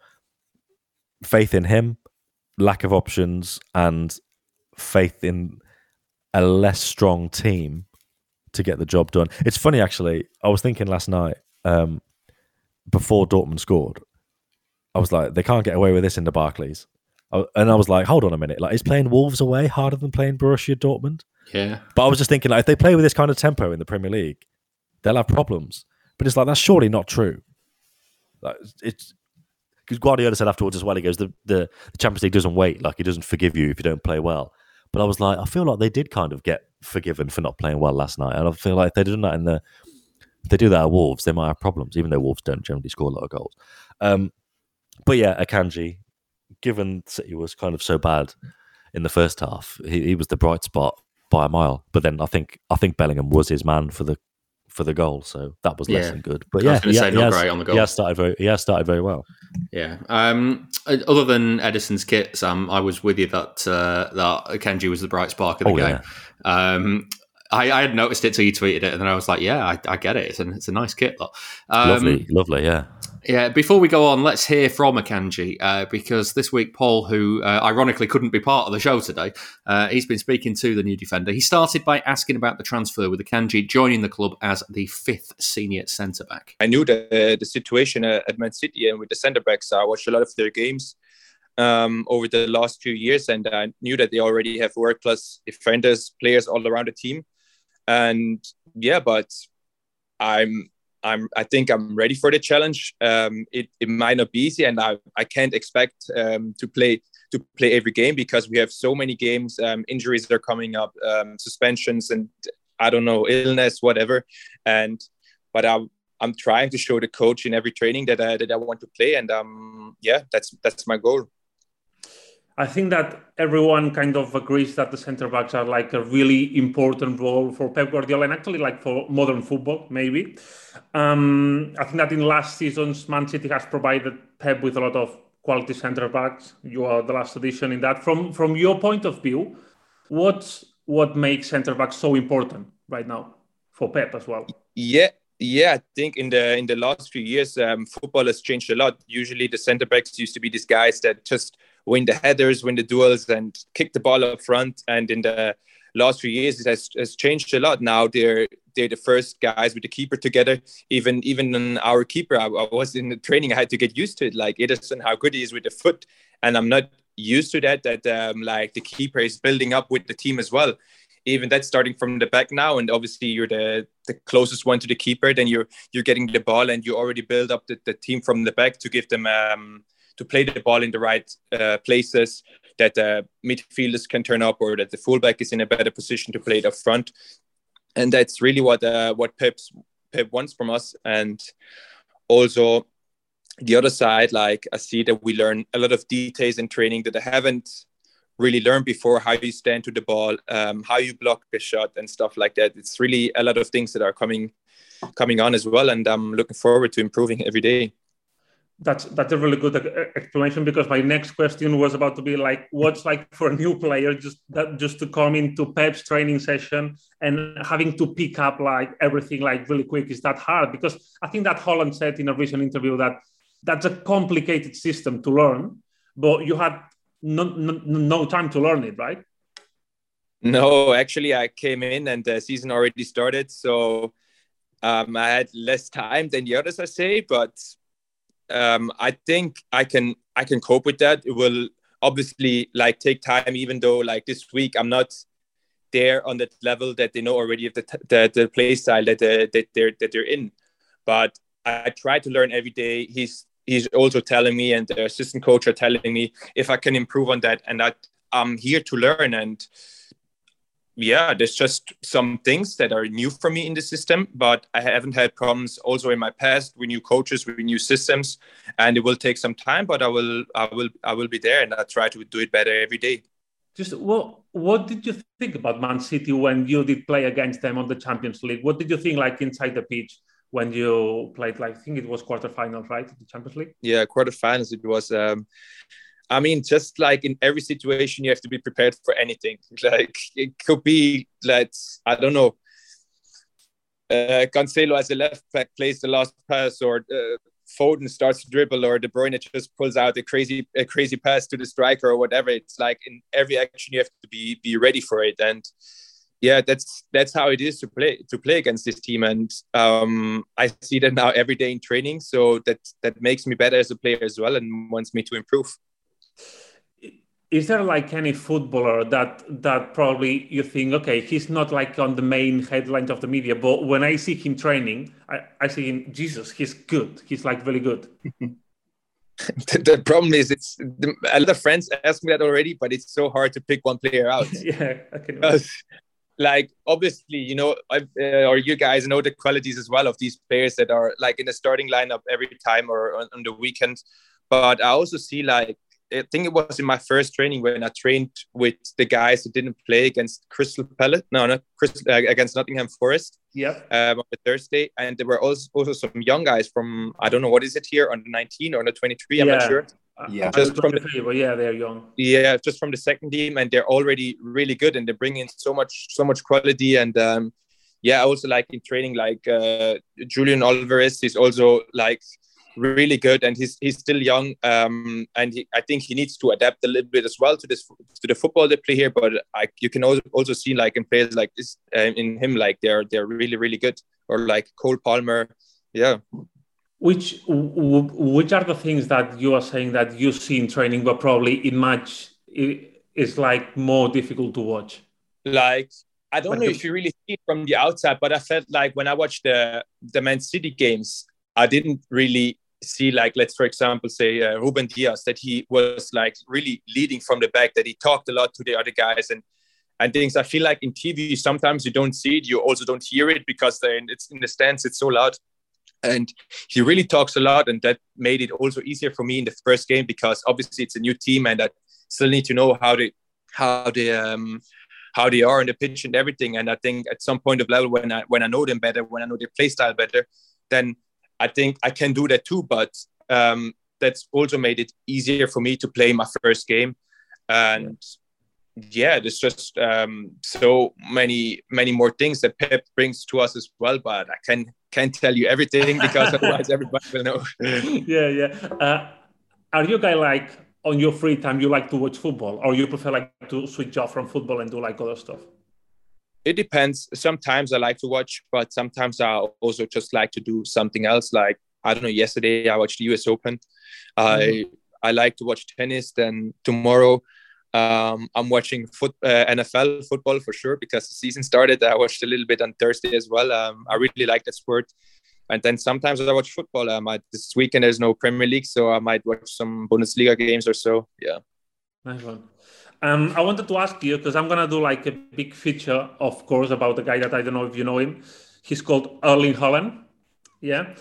faith in him, lack of options, and faith in a less strong team to get the job done. It's funny, actually. I was thinking last night, um, before Dortmund scored, I was like, they can't get away with this in the Barclays. I, and I was like, hold on a minute. Like, is playing Wolves away harder than playing Borussia Dortmund? Yeah. But I was just thinking, like, if they play with this kind of tempo in the Premier League, they'll have problems. But it's like, that's surely not true. Like, it's because Guardiola said afterwards as well, he goes, the, the, the Champions League doesn't wait. Like, he doesn't forgive you if you don't play well. But I was like, I feel like they did kind of get forgiven for not playing well last night. And I feel like if they did that in the, if they do that at Wolves, they might have problems, even though Wolves don't generally score a lot of goals. Um, but yeah, Akanji, given City was kind of so bad in the first half, he, he was the bright spot by a mile. But then I think I think Bellingham was his man for the for the goal, so that was less Yeah. than good. But I was yeah, gonna he, say he not has, great on the goal. He has started very. He has started very well. Yeah. Um, other than Edison's kit, Sam, I was with you that uh, that Akanji was the bright spark of the Oh, game. yeah. Um, I, I had noticed it till you tweeted it, and then I was like, "Yeah, I, I get it. It's a, it's a nice kit, though." Um, Lovely, lovely, yeah. Yeah, before we go on, let's hear from Akanji, uh, because this week, Paul, who uh, ironically couldn't be part of the show today, uh, he's been speaking to the new defender. He started by asking about the transfer with Akanji joining the club as the fifth senior centre-back. I knew that uh, the situation uh, at Man City and with the centre-backs, I watched a lot of their games um, over the last few years, and I knew that they already have world-class defenders, players all around the team. And yeah, but I'm... I'm, I think I'm ready for the challenge. Um, it, it might not be easy, and I, I can't expect um, to play to play every game because we have so many games. Um, injuries are coming up, um, suspensions, and I don't know, illness, whatever. And but I, I'm trying to show the coach in every training that I, that I want to play, and um, yeah, that's that's my goal. I think that everyone kind of agrees that the centre backs are like a really important role for Pep Guardiola and actually like for modern football, maybe. Um, I think that in last seasons, Man City has provided Pep with a lot of quality centre backs. You are the last edition in that. From from your point of view, what's what makes centre backs so important right now for Pep as well? Yeah. Yeah, I think in the in the last few years, um, football has changed a lot. Usually the centre backs used to be these guys that just win the headers, win the duels, and kick the ball up front. And in the last few years, it has, has changed a lot. Now they're they're the first guys with the keeper together. Even even our keeper, I, I was in the training, I had to get used to it. Like Ederson, how good he is with the foot, and I'm not used to that. That um, like the keeper is building up with the team as well. Even that's starting from the back now, and obviously you're the, the closest one to the keeper. Then you're you're getting the ball, and you already build up the, the team from the back to give them um, to play the ball in the right uh, places that uh, midfielders can turn up, or that the fullback is in a better position to play it up front. And that's really what uh, what Pep's, Pep wants from us. And also the other side, like I see that we learn a lot of details in training that I haven't really learned before, how you stand to the ball, um, how you block the shot and stuff like that. It's really a lot of things that are coming coming on as well, and I'm looking forward to improving every day. That's that's a really good explanation, because my next question was about to be like, what's like for a new player just that just to come into Pep's training session and having to pick up like everything like really quick? Is that hard? Because I think that Holland said in a recent interview that that's a complicated system to learn, but you had No, no, no time to learn it, right? No, actually, I came in and the season already started, so um, I had less time than the others, I say. But um, I think I can I can cope with that. It will obviously like take time, even though like this week I'm not there on that level that they know already of the the, the play style that uh, that they're that they're in. But I try to learn every day. He's He's also telling me, and the assistant coach are telling me if I can improve on that, and that I'm here to learn. And yeah, there's just some things that are new for me in the system, but I haven't had problems also in my past with new coaches, with new systems, and it will take some time, but I will, I will, I will be there, and I try to do it better every day. Just what, what did you think about Man City when you did play against them on the Champions League? What did you think like inside the pitch when you played, like, I think it was quarterfinals, right? The Champions League? Yeah, quarterfinals. It was, um, I mean, just like in every situation, you have to be prepared for anything. Like it could be like, I don't know, uh, Cancelo as a left back plays the last pass, or uh, Foden starts to dribble, or De Bruyne just pulls out a crazy a crazy pass to the striker or whatever. It's like in every action you have to be be ready for it. And yeah, that's that's how it is to play to play against this team. And um, I see that now every day in training. So that that makes me better as a player as well, and wants me to improve. Is there like any footballer that that probably you think, okay, he's not like on the main headlines of the media, but when I see him training, I, I see him, Jesus, he's good. He's like very good. the, the problem is, it's the, a lot of friends ask me that already, but it's so hard to pick one player out. Yeah, I can imagine. Like, obviously, you know, I, uh, or you guys know the qualities as well of these players that are like in the starting lineup every time or on, on the weekend. But I also see like, I think it was in my first training when I trained with the guys who didn't play against Crystal Palace. No, not Crystal, uh, against Nottingham Forest. Yeah. Um, on the Thursday, and there were also also some young guys from, I don't know, what is it here, under nineteen or under twenty-three? I'm yeah. not sure. Yeah, just from the, but yeah, they're young. Yeah, just from the second team, and they're already really good, and they bring in so much so much quality. And um, yeah, I also like in training, like uh, Julian Alvarez is also like really good, and he's he's still young, um, and he, I think he needs to adapt a little bit as well to this to the football they play here. But I, you can also also see like in players like this uh, in him, like they're they're really really good, or like Cole Palmer, yeah. Which which are the things that you are saying that you see in training, but probably in match is like more difficult to watch? Like, I don't like know the... if you really see it from the outside, but I felt like when I watched the the Man City games, I didn't really see like, let's for example say uh, Ruben Diaz, that he was like really leading from the back, that he talked a lot to the other guys and and things. I feel like in T V sometimes you don't see it, you also don't hear it, because then it's in the stands, it's so loud. And he really talks a lot, and that made it also easier for me in the first game, because obviously it's a new team and I still need to know how they how they um how they are on the pitch and everything. And I think at some point of level, when I when I know them better, when I know their play style better, then I think I can do that too. But um, that's also made it easier for me to play my first game. And yeah, there's just um, so many, many more things that Pep brings to us as well. But I can, can't tell you everything, because otherwise everybody will know. yeah, yeah. Uh, are you guys like, on your free time, you like to watch football, or you prefer like to switch off from football and do like other stuff? It depends. Sometimes I like to watch, but sometimes I also just like to do something else. Like, I don't know, yesterday I watched the U S Open. Mm-hmm. I I like to watch tennis. Then tomorrow um, I'm watching foot, uh, N F L football for sure, because the season started. I watched a little bit on Thursday as well. Um, I really like that sport. And then sometimes I watch football. I might, this weekend there's no Premier League, so I might watch some Bundesliga games or so. Yeah. Nice one. Um, I wanted to ask you, because I'm going to do like a big feature, of course, about a guy that I don't know if you know him. He's called Erling Haaland. Yeah.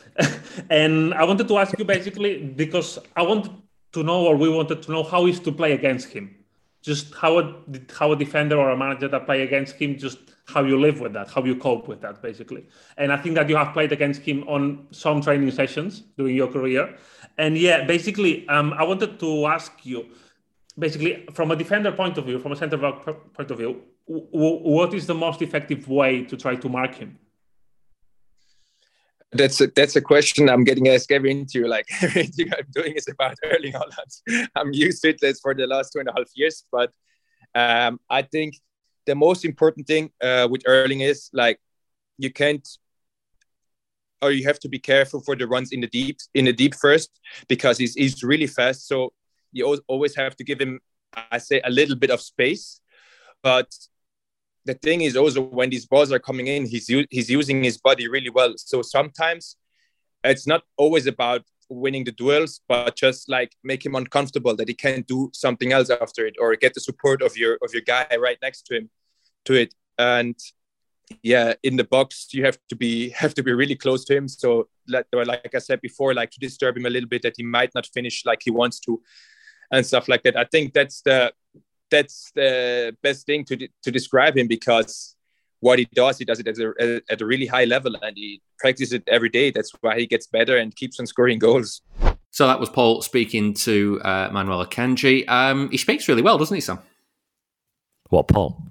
And I wanted to ask you basically, because I wanted to know, or we wanted to know, how is to play against him. Just how a, how a defender or a manager that play against him, just how you live with that, how you cope with that, basically. And I think that you have played against him on some training sessions during your career. And yeah, basically, um, I wanted to ask you, basically, from a defender point of view, from a centre back point of view, w- what is the most effective way to try to mark him? That's a, that's a question I'm getting asked every interview. Like, everything I'm doing is about Erling Haaland. I'm used to it this for the last two and a half years. But um, I think the most important thing uh, with Erling is, like, you can't, or you have to be careful for the runs in the deep, in the deep first, because he's he's really fast. So you always have to give him, I say, a little bit of space. But the thing is also, when these balls are coming in, he's he's using his body really well. So sometimes it's not always about winning the duels, but just like make him uncomfortable, that he can't do something else after it, or get the support of your of your guy right next to him to it. And yeah, in the box you have to be have to be really close to him. So like, like I said before, like to disturb him a little bit, that he might not finish like he wants to, and stuff like that. I think that's the that's the best thing to to describe him, because what he does, he does it at a, at a really high level, and he practices it every day. That's why he gets better and keeps on scoring goals. So that was Paul speaking to uh, Manuel Akanji. Um, he speaks really well, doesn't he, Sam? What, Paul?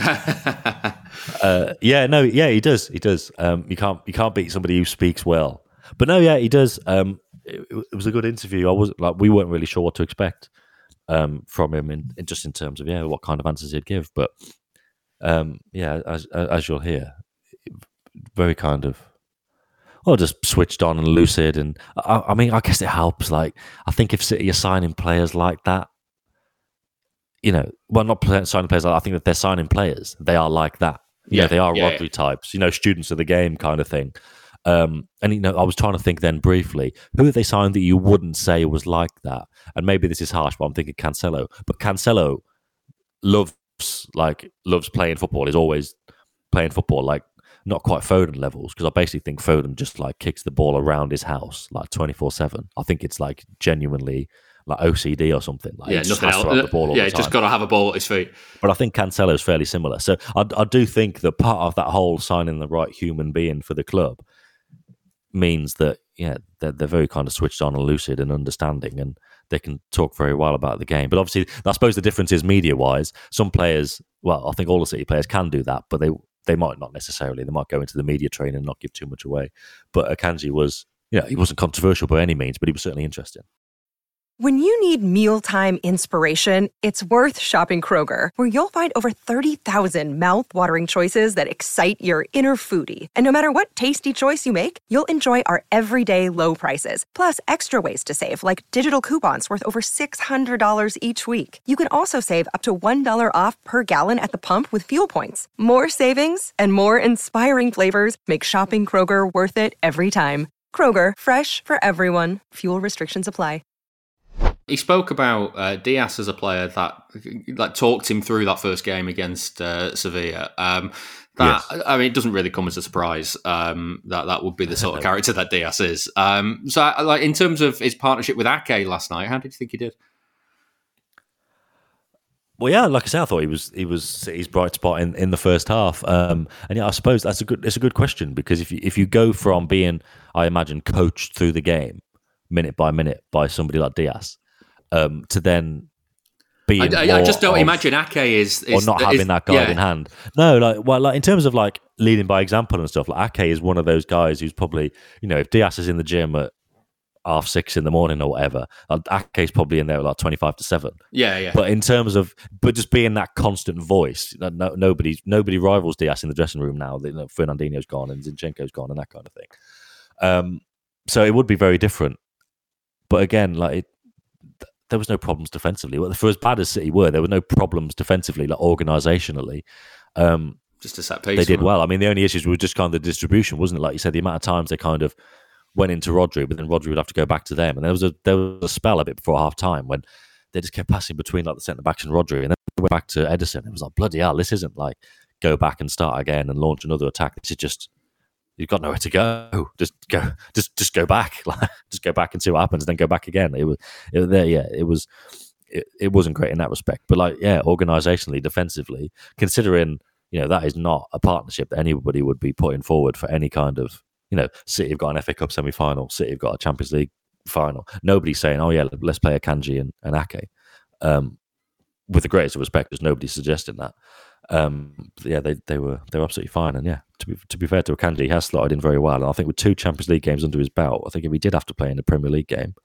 uh, yeah, no, yeah, he does. He does. Um, you can't you can't beat somebody who speaks well. But no, yeah, he does. Um, it, it was a good interview. I was like, we weren't really sure what to expect um, from him, in, in just in terms of yeah, what kind of answers he'd give. But um, yeah, as as you'll hear, very kind of. Well, just switched on and lucid, and I, I mean, I guess it helps. Like, I think if City are signing players like that, you know, well, not signing players. I think that they're signing players. They are like that. You Yeah, know, they are yeah, Rodri yeah. types. You know, students of the game kind of thing. Um, and you know, I was trying to think then briefly, who have they signed that you wouldn't say was like that? And maybe this is harsh, but I'm thinking Cancelo. But Cancelo loves like loves playing football. Is always playing football. Like. Not quite Foden levels, because I basically think Foden just like kicks the ball around his house like twenty-four seven. I think it's like genuinely like O C D or something. Like Yeah, he just nothing has else. to have the ball all yeah, the just time. got to have a ball at his feet. But I think Cancelo is fairly similar. So I, I do think that part of that whole signing the right human being for the club means that yeah, they're, they're very kind of switched on and lucid and understanding, and they can talk very well about the game. But obviously, I suppose the difference is media-wise. Some players, well, I think all the City players can do that, but they they might not necessarily. They might go into the media train and not give too much away. But Akanji was, you know, he wasn't controversial by any means, but he was certainly interesting. When you need mealtime inspiration, it's worth shopping Kroger, where you'll find over thirty thousand mouth-watering choices that excite your inner foodie. And no matter what tasty choice you make, you'll enjoy our everyday low prices, plus extra ways to save, like digital coupons worth over six hundred dollars each week. You can also save up to one dollar off per gallon at the pump with fuel points. More savings and more inspiring flavors make shopping Kroger worth it every time. Kroger, fresh for everyone. Fuel restrictions apply. He spoke about uh, Diaz as a player that like talked him through that first game against uh, Sevilla. Um, that Yes. I mean, it doesn't really come as a surprise um, that that would be the sort of character that Diaz is. Um, so, like in terms of his partnership with Ake last night, how did you think he did? Well, yeah, like I said, I thought he was he was City's bright spot in, in the first half. Um, and yeah, I suppose that's a good it's a good question, because if you if you go from being, I imagine, coached through the game minute by minute by somebody like Diaz, um, to then being, I, I, I just don't of, imagine Ake is, is or not is, having that guiding yeah. hand. No, like well, like in terms of like leading by example and stuff, like Ake is one of those guys who's probably, you know, if Diaz is in the gym at half six in the morning or whatever, Ake's probably in there at like twenty-five to seven. Yeah, yeah. But in terms of, but just being that constant voice, no, nobody nobody rivals Diaz in the dressing room now. You know, Fernandinho's gone and Zinchenko's gone and that kind of thing. Um, so it would be very different. But again, like it, there was no problems defensively. For as bad as City were, there were no problems defensively, like organisationally. Um, just a set piece. they did well. I mean, the only issues were just kind of the distribution, wasn't it? Like you said, the amount of times they kind of went into Rodri, but then Rodri would have to go back to them. And there was a there was a spell a bit before half time when they just kept passing between like the centre backs and Rodri, and then they went back to Ederson. It was like, bloody hell, this isn't like go back and start again and launch another attack. This is just, you've got nowhere to go. Just go, just just go back, like, just go back and see what happens, and then go back again. It was, it was there, yeah. It was, it, it wasn't great in that respect. But like, yeah, organisationally, defensively, considering, you know, that is not a partnership that anybody would be putting forward for any kind of, you know, City have got an F A Cup semi-final, City have got a Champions League final. Nobody's saying, oh yeah, let's play Akanji and, and Ake. Um, with the greatest of respect, there's nobody suggesting that. Um, yeah, they they were they were absolutely fine. And yeah, to be to be fair to Akanji, he has slotted in very well. And I think with two Champions League games under his belt, I think if he did have to play in a Premier League game,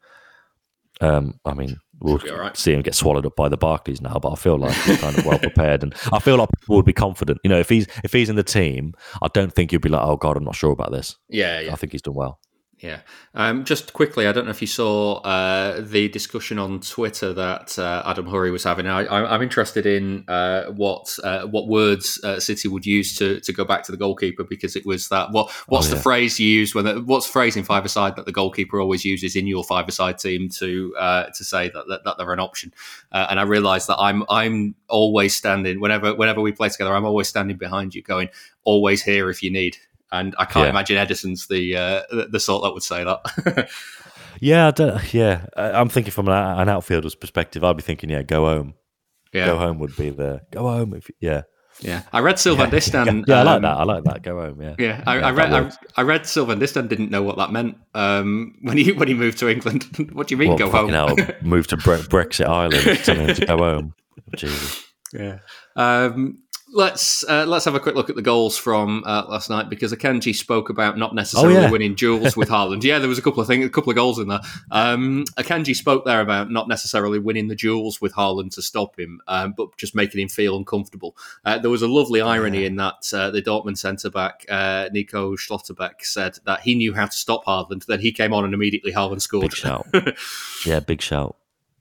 um, I mean, we'll right. see him get swallowed up by the Barclays now. But I feel like he's kind of well prepared, and I feel like people would be confident. You know, if he's if he's in the team, I don't think you'd be like, oh God, I'm not sure about this. Yeah, yeah. I think he's done well. Yeah. Um, just quickly, I don't know if you saw uh, the discussion on Twitter that uh, Adam Hurrey was having. I, I'm interested in uh, what uh, what words uh, City would use to, to go back to the goalkeeper, because it was that what what's oh, yeah. the phrase you use when the, what's the phrase in five-a-side that the goalkeeper always uses in your five-a-side team to uh, to say that, that that they're an option. Uh, and I realised that I'm I'm always standing whenever whenever we play together. I'm always standing behind you, going always here if you need. And I can't yeah. imagine Ederson's the uh, the sort that would say that. yeah, I don't, yeah. I'm thinking from an, an outfielder's perspective. I'd be thinking, yeah, go home. Yeah. Go home would be the go home. If yeah, Yeah, I read Sylvain Yeah, Distin. yeah, yeah, I like um, that. I like that. Go home. Yeah, Yeah, I, Yeah, I read. that I, works. I read Sylvain Distin didn't know what that meant um, when he when he moved to England. What do you mean, Well, go home? fucking hell, move to Bre- Brexit Island, telling him to go home. Jesus. Yeah. Um, let's uh, let's have a quick look at the goals from uh, last night, because Akanji spoke about not necessarily Oh, yeah. winning duels with Haaland. Yeah, there was a couple of things, a couple of goals in there. Um, Akanji spoke there about not necessarily winning the duels with Haaland to stop him, um, but just making him feel uncomfortable. Uh, there was a lovely irony in that uh, the Dortmund centre back uh, Nico Schlotterbeck said that he knew how to stop Haaland. Then he came on and immediately Haaland scored. Big shout. Yeah, big shout.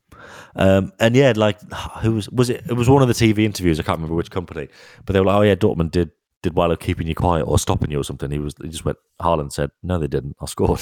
Um, and yeah, like who was was it? It was one of the T V interviews. I can't remember which company, but they were like, "Oh yeah, Dortmund did did well at keeping you quiet or stopping you or something." He was he just went. Haaland said, "No, they didn't. I scored."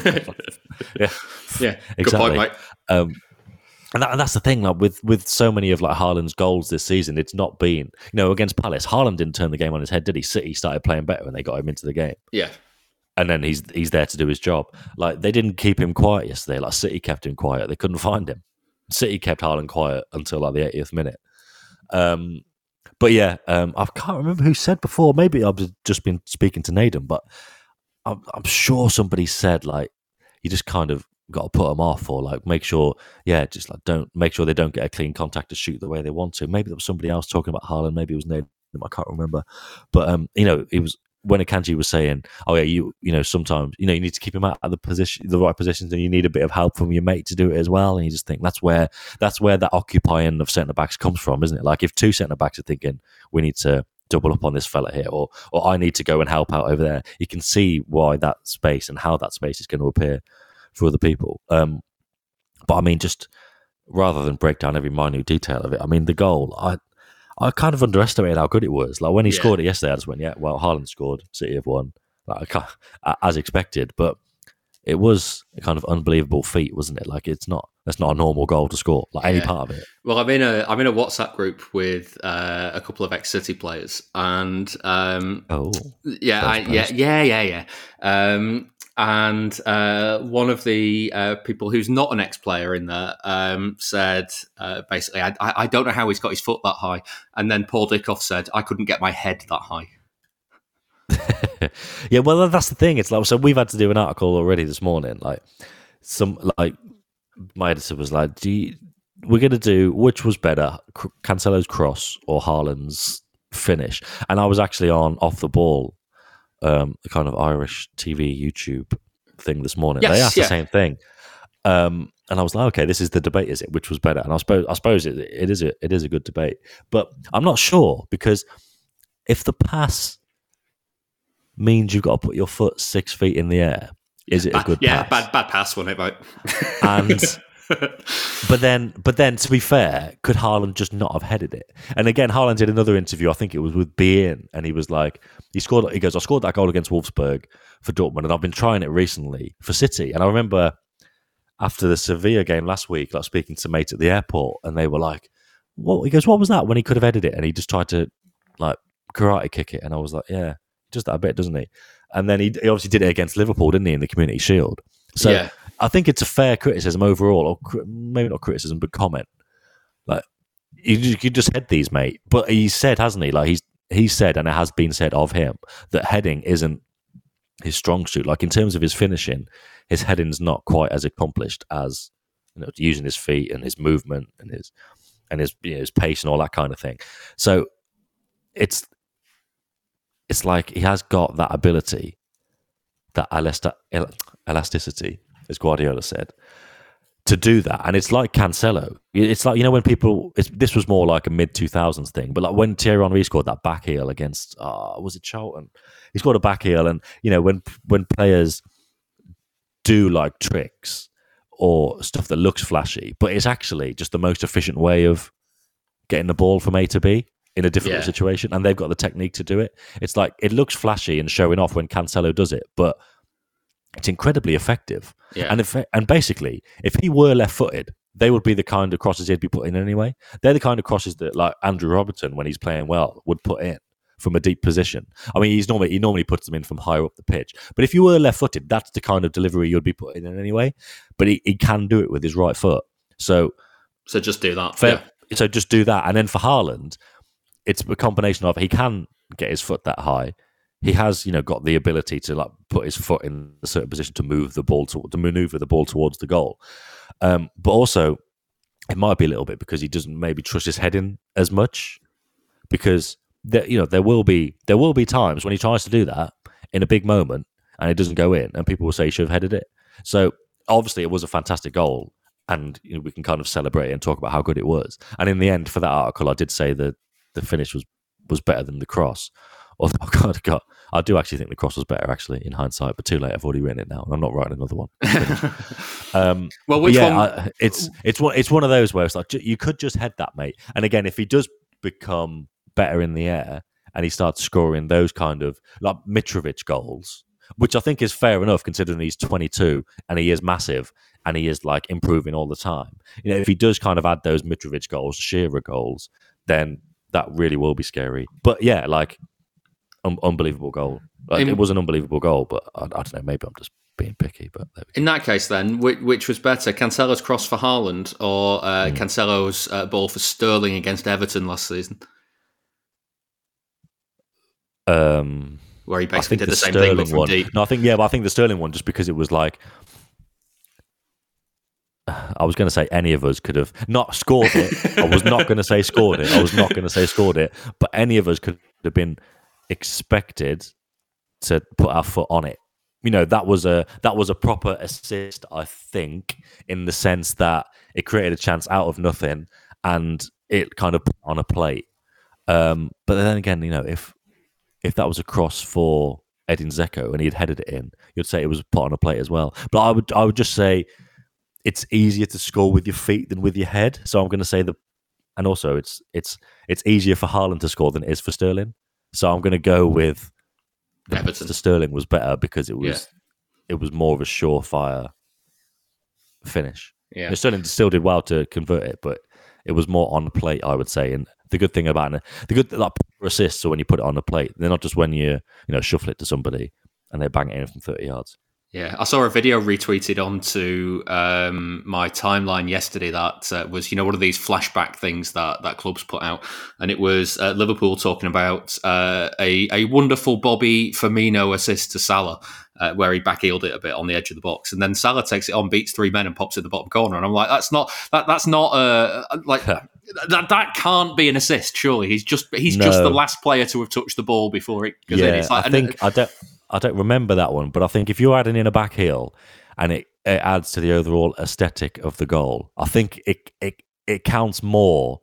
yeah, Yeah, exactly. good point, mate. Um, and, that, and that's the thing. Like with with so many of like Haaland's goals this season, it's not been you know against Palace. Haaland didn't turn the game on his head, did he? City started playing better and they got him into the game. Yeah. And then he's he's there to do his job. Like they didn't keep him quiet yesterday. Like City kept him quiet. They couldn't find him. City kept Haaland quiet until like the eightieth minute. Um, but yeah, um, I can't remember who said before. Maybe I've just been speaking to Naden, but I'm, I'm sure somebody said like you just kind of got to put them off, or like make sure, yeah, just like don't make sure they don't get a clean contact to shoot the way they want to. Maybe there was somebody else talking about Haaland. Maybe it was Naden. I can't remember, but um, you know, it was. When Akanji was saying, "Oh yeah, you you know sometimes you know you need to keep him out of the position, the right positions, and you need a bit of help from your mate to do it as well." And you just think that's where that's where that occupying of centre backs comes from, isn't it? Like if two centre backs are thinking we need to double up on this fella here, or or I need to go and help out over there, you can see why that space and how that space is going to appear for other people. Um, but I mean, just rather than break down every minute detail of it, I mean the goal, I. I kind of underestimated how good it was. Like when he Yeah. scored it yesterday, I just went, "Yeah, well, Haaland scored, City have won," like I can't, as expected. But it was a kind of unbelievable feat, wasn't it? Like it's not that's not a normal goal to score. Like any Yeah. part of it. Well, I'm in a I'm in a WhatsApp group with uh, a couple of ex-City players, and um, Oh, yeah, I, first yeah, post. yeah, yeah, yeah. Um, and uh, one of the uh, people who's not an ex-player in there um, said uh, basically, I, I don't know how he's got his foot that high. And then Paul Dickoff said, I couldn't get my head that high. Yeah, well, that's the thing. It's like so we've had to do an article already this morning. Like some like my editor was like, "Do you, we're going to do which was better, C- Cancelo's cross or Haaland's finish?" And I was actually on Off the Ball, um, the kind of Irish T V YouTube thing this morning. Yes, they asked yeah. the same thing, um, and I was like, "Okay, this is the debate, is it? Which was better?" And I suppose, I suppose it, it is a it is a good debate, but I'm not sure because if the pass means you've got to put your foot six feet in the air, is it a Bad- good yeah, pass? bad bad pass, wasn't it, mate? And but then, but then, to be fair, could Haaland just not have headed it? And again, Haaland did another interview. I think it was with Bein, and he was like, he scored. He goes, "I scored that goal against Wolfsburg for Dortmund, and I've been trying it recently for City." And I remember after the Sevilla game last week, like speaking to mates at the airport, and they were like, "What?" He goes, "What was that?" When he could have headed it, and he just tried to like karate kick it, and I was like, "Yeah, just that bit, doesn't he?" And then he, he obviously did it against Liverpool, didn't he, in the Community Shield? So Yeah. I think it's a fair criticism overall, or cri- maybe not criticism, but comment. Like you, you could just head these, mate. But he said, hasn't he? Like he's he said, and it has been said of him that heading isn't his strong suit. Like in terms of his finishing, his heading's not quite as accomplished as you know using his feet and his movement and his and his you know, his pace and all that kind of thing. So it's it's like he has got that ability, that elast- el- elasticity, as Guardiola said, to do that. And it's like Cancelo. It's like, you know, when people, it's, this was more like a mid two thousands thing, but like when Thierry Henry scored that back heel against, uh, was it Charlton? He scored a back heel, and, you know, when when players do like tricks or stuff that looks flashy, but it's actually just the most efficient way of getting the ball from A to B in a difficult Yeah. situation, and they've got the technique to do it. It's like, it looks flashy and showing off when Cancelo does it, but it's incredibly effective. Yeah. And if and basically, if he were left-footed, they would be the kind of crosses he'd be putting in anyway. They're the kind of crosses that, like Andrew Robertson, when he's playing well, would put in from a deep position. I mean, he's normally he normally puts them in from higher up the pitch. But if you were left-footed, that's the kind of delivery you'd be putting in anyway. But he, he can do it with his right foot. So So just do that. fair, Yeah. so just do that. And then for Haaland, it's a combination of he can get his foot that high. He has, you know, got the ability to like put his foot in a certain position to move the ball to, to maneuver the ball towards the goal. Um, but also, it might be a little bit because he doesn't maybe trust his head in as much. Because there, you know, there will be there will be times when he tries to do that in a big moment and it doesn't go in, and people will say he should have headed it. So obviously, it was a fantastic goal, and you know, we can kind of celebrate it and talk about how good it was. And in the end, for that article, I did say that the finish was was better than the cross. Although, God, God, I do actually think the cross was better, actually, in hindsight. But too late, I've already written it now, and I'm not writing another one. um, well, which yeah, one? I, it's it's one it's one of those where it's like you could just head that, mate. And again, if he does become better in the air and he starts scoring those kind of like Mitrovic goals, which I think is fair enough considering he's twenty-two and he is massive and he is like improving all the time. You know, if he does kind of add those Mitrovic goals, Shearer goals, then that really will be scary. But yeah, like. Un- unbelievable goal. Like, in, it was an unbelievable goal, but I, I don't know. Maybe I'm just being picky. But in that case, then, which, which was better, Cancelo's cross for Haaland or uh, mm. Cancelo's uh, ball for Sterling against Everton last season? Um, Where he basically did the, the same Sterling thing but from one. deep. No, I think yeah, but I think the Sterling one just because it was like. I was going to say any of us could have not scored it. I was not going to say scored it. I was not going to say scored it. But any of us could have been expected to put our foot on it. You know, that was a that was a proper assist, I think, in the sense that it created a chance out of nothing and it kind of put on a plate. Um, but then again, you know, if if that was a cross for Edin Dzeko and he'd headed it in, you'd say it was put on a plate as well. But I would I would just say it's easier to score with your feet than with your head. So I'm going to say the, and also it's it's it's easier for Haaland to score than it is for Sterling. So I'm going to go with the Everton. The Sterling was better because it was yeah. it was more of a surefire finish. Yeah, and Sterling still did well to convert it, but it was more on the plate, I would say. And the good thing about it, the good like assists are when you put it on the plate. They're not just when you you know shuffle it to somebody and they bang it in from thirty yards. Yeah, I saw a video retweeted onto um, my timeline yesterday that uh, was, you know, one of these flashback things that, that clubs put out. And it was uh, Liverpool talking about uh, a, a wonderful Bobby Firmino assist to Salah, uh, where he backheeled it a bit on the edge of the box. And then Salah takes it on, beats three men and pops it in the bottom corner. And I'm like, that's not, that that's not, uh, like, that, that can't be an assist, surely. He's just he's no. just the last player to have touched the ball before it goes yeah, in. It's like, I think, I don't... I don't remember that one, but I think if you're adding in a back heel and it, it adds to the overall aesthetic of the goal, I think it, it it counts more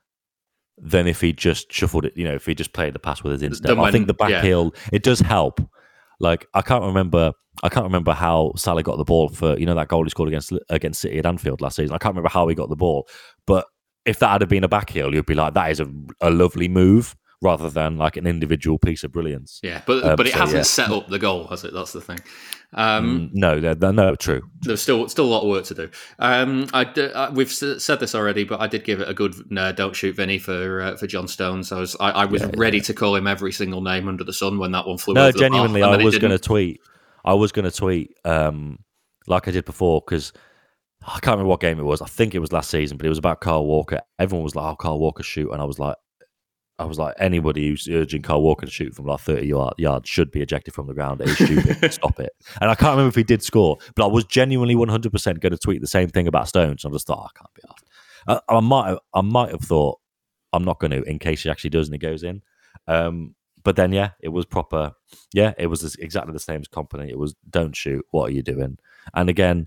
than if he just shuffled it, you know, if he just played the pass with his instep. I think the back yeah. heel, it does help. Like, I can't remember I can't remember how Salah got the ball for, you know, that goal he scored against against City at Anfield last season. I can't remember how he got the ball, but if that had been a back heel, you'd be like, that is a, a lovely move. Rather than like an individual piece of brilliance. Yeah, but um, but it so, hasn't yeah. set up the goal, has it? That's the thing. Um, no, they're, they're, no, true. There's still still a lot of work to do. Um, I, I, we've said this already, but I did give it a good uh, "Don't shoot Vinny" for uh, for John Stones. I was I, I was yeah, ready yeah. to call him every single name under the sun when that one flew. No, over genuinely, the I was going to tweet. I was going to tweet um, like I did before because. I can't remember what game it was. I think it was last season, but it was about Kyle Walker. Everyone was like, "Oh, Kyle Walker shoot," and I was like, I was like, anybody who's urging Kyle Walker to shoot from like thirty yards should be ejected from the ground. It is stupid. Stop it. And I can't remember if he did score, but I was genuinely one hundred percent going to tweet the same thing about Stones. I just thought, oh, I can't be off. I, I might have, I might have thought, I'm not going to, in case he actually does and it goes in. Um, but then, yeah, it was proper. Yeah, it was exactly the same as Kompany. It was, don't shoot. What are you doing? And again,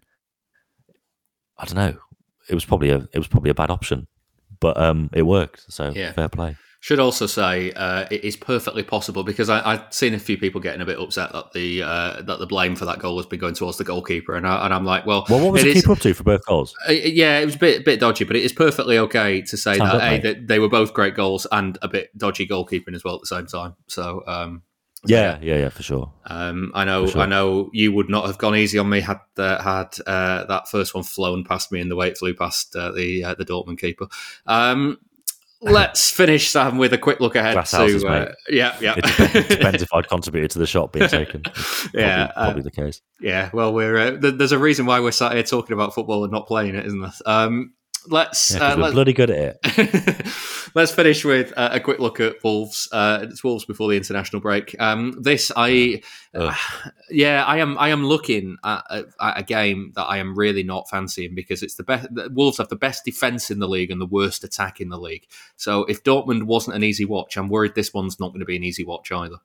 I don't know. It was probably a, it was probably a bad option, but um, it worked. So yeah. fair play. Should also say uh, it is perfectly possible because I, I've seen a few people getting a bit upset that the uh, that the blame for that goal has been going towards the goalkeeper, and, I, and I'm like, well, well, what was the keeper up to for both goals? Uh, yeah, it was a bit bit dodgy, but it is perfectly okay to say Sounds that, up, a, mate. that they were both great goals and a bit dodgy goalkeeping as well at the same time. So. Um, Yeah, yeah, yeah, for sure. Um, I know, sure. I know. You would not have gone easy on me had uh, had uh, that first one flown past me in the way it flew past uh, the uh, the Dortmund keeper. Um, let's finish, Sam, with a quick look ahead Glass to houses, uh, mate. yeah, yeah. It depends, it depends if I'd contributed to the shot being taken. Probably, yeah, uh, probably the case. Yeah, well, we're uh, th- there's a reason why we're sat here talking about football and not playing it, isn't there? Um, let's yeah, uh, we're let's, bloody good at it. Let's finish with uh, a quick look at Wolves. Uh, it's Wolves before the international break. Um, this, I, uh, yeah, I am. I am looking at, at, at a game that I am really not fancying because it's the best. Wolves have the best defense in the league and the worst attack in the league. So if Dortmund wasn't an easy watch, I'm worried this one's not going to be an easy watch either.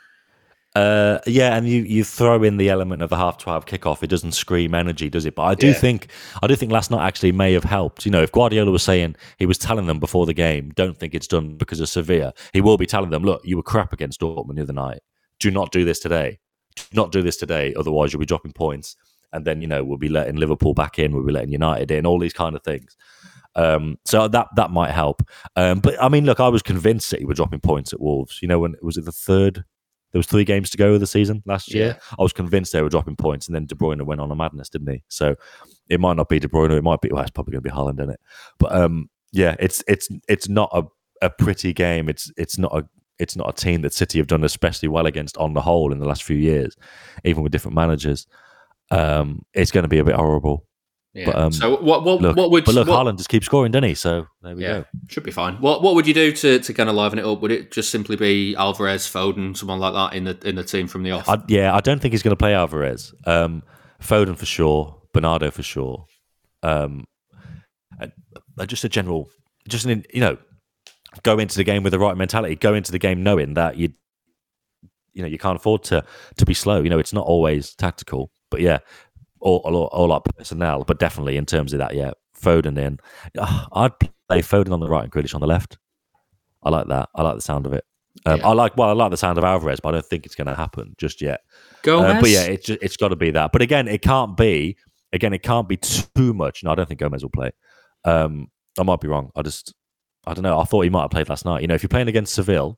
Uh, yeah, and you, you throw in the element of the half twelve kickoff. It doesn't scream energy, does it? But I do Yeah. think I do think last night actually may have helped. You know, if Guardiola was saying he was telling them before the game, don't think it's done because of Sevilla, he will be telling them, look, you were crap against Dortmund the other night. Do not do this today. Do not do this today. Otherwise, you'll be dropping points. And then, you know, we'll be letting Liverpool back in. We'll be letting United in. All these kind of things. Um, so that that might help. Um, but I mean, look, I was convinced City were dropping points at Wolves. You know, when was it the third? There was three games to go of the season last year. Yeah. I was convinced they were dropping points, and then De Bruyne went on a madness, didn't he? So it might not be De Bruyne. It might be. Well, it's probably going to be Haaland, isn't it? But um, yeah, it's it's it's not a, a pretty game. It's it's not a it's not a team that City have done especially well against on the whole in the last few years, even with different managers. Um, it's going to be a bit horrible. Yeah. But, um, so what what look, what would but look, what, Haaland just keeps scoring, doesn't he? So there we yeah, go. should be fine. What what would you do to, to kind of liven it up? Would it just simply be Alvarez, Foden, someone like that in the in the team from the off? I, yeah, I don't think he's going to play Alvarez. Um, Foden for sure, Bernardo for sure. Um, and, and just a general, just an, you know, go into the game with the right mentality. Go into the game knowing that you, you know, you can't afford to to be slow. You know, it's not always tactical, but yeah. All, all, all our personnel, but definitely in terms of that, yeah, Foden in. Oh, I'd play Foden on the right and Grealish on the left. I like that. I like the sound of it. Um, Yeah. I like well, I like the sound of Alvarez, but I don't think it's going to happen just yet. Gomez? Uh, but yeah, it's just, it's got to be that. But again, it can't be. Again, it can't be too much. No, I don't think Gomez will play. Um, I might be wrong. I just, I don't know. I thought he might have played last night. You know, if you're playing against Seville,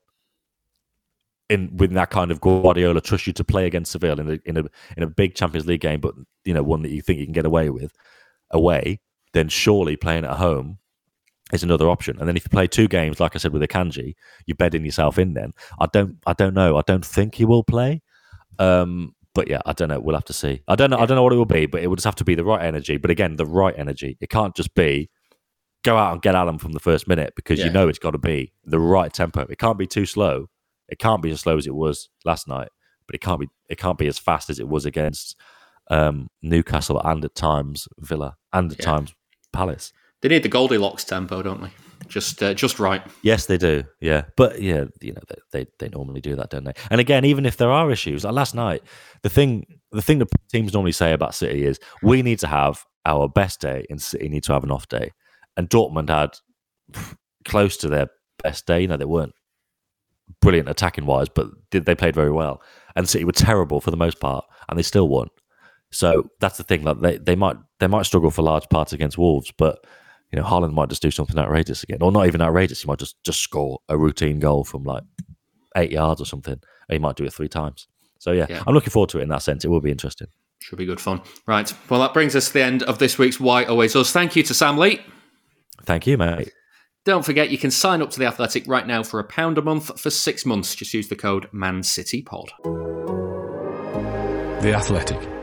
in with that kind of Guardiola trust you to play against Seville in a in a in a big Champions League game, but you know one that you think you can get away with away, then surely playing at home is another option. And then if you play two games, like I said with Akanji, you're bedding yourself in. Then I don't I don't know. I don't think he will play. Um, but yeah, I don't know. We'll have to see. I don't know. I don't know what it will be, but it will just have to be the right energy. But again, the right energy. It can't just be go out and get at them from the first minute because Yeah. you know it's got to be the right tempo. It can't be too slow. It can't be as slow as it was last night, but it can't be it can't be as fast as it was against um, Newcastle and at times Villa and at Yeah. times Palace. They need the Goldilocks tempo, don't they? Just uh, just right. Yes, they do. Yeah, but yeah, you know they, they they normally do that, don't they? And again, even if there are issues, like last night, the thing the thing that teams normally say about City is we need to have our best day, and City need to have an off day. And Dortmund had pff, close to their best day. You know, they weren't brilliant attacking wise, but they played very well. And City were terrible for the most part, and they still won. So that's the thing. Like they, they might they might struggle for large parts against Wolves, but you know Haaland might just do something outrageous again, or not even outrageous. He might just just score a routine goal from like eight yards or something. And he might do it three times. So yeah, Yeah. I'm looking forward to it in that sense. It will be interesting. Should be good fun. Right. Well, that brings us to the end of this week's Why Always Us. Thank you to Sam Lee. Thank you, mate. Don't forget, you can sign up to The Athletic right now for a pound a month for six months. Just use the code ManCityPod. The Athletic.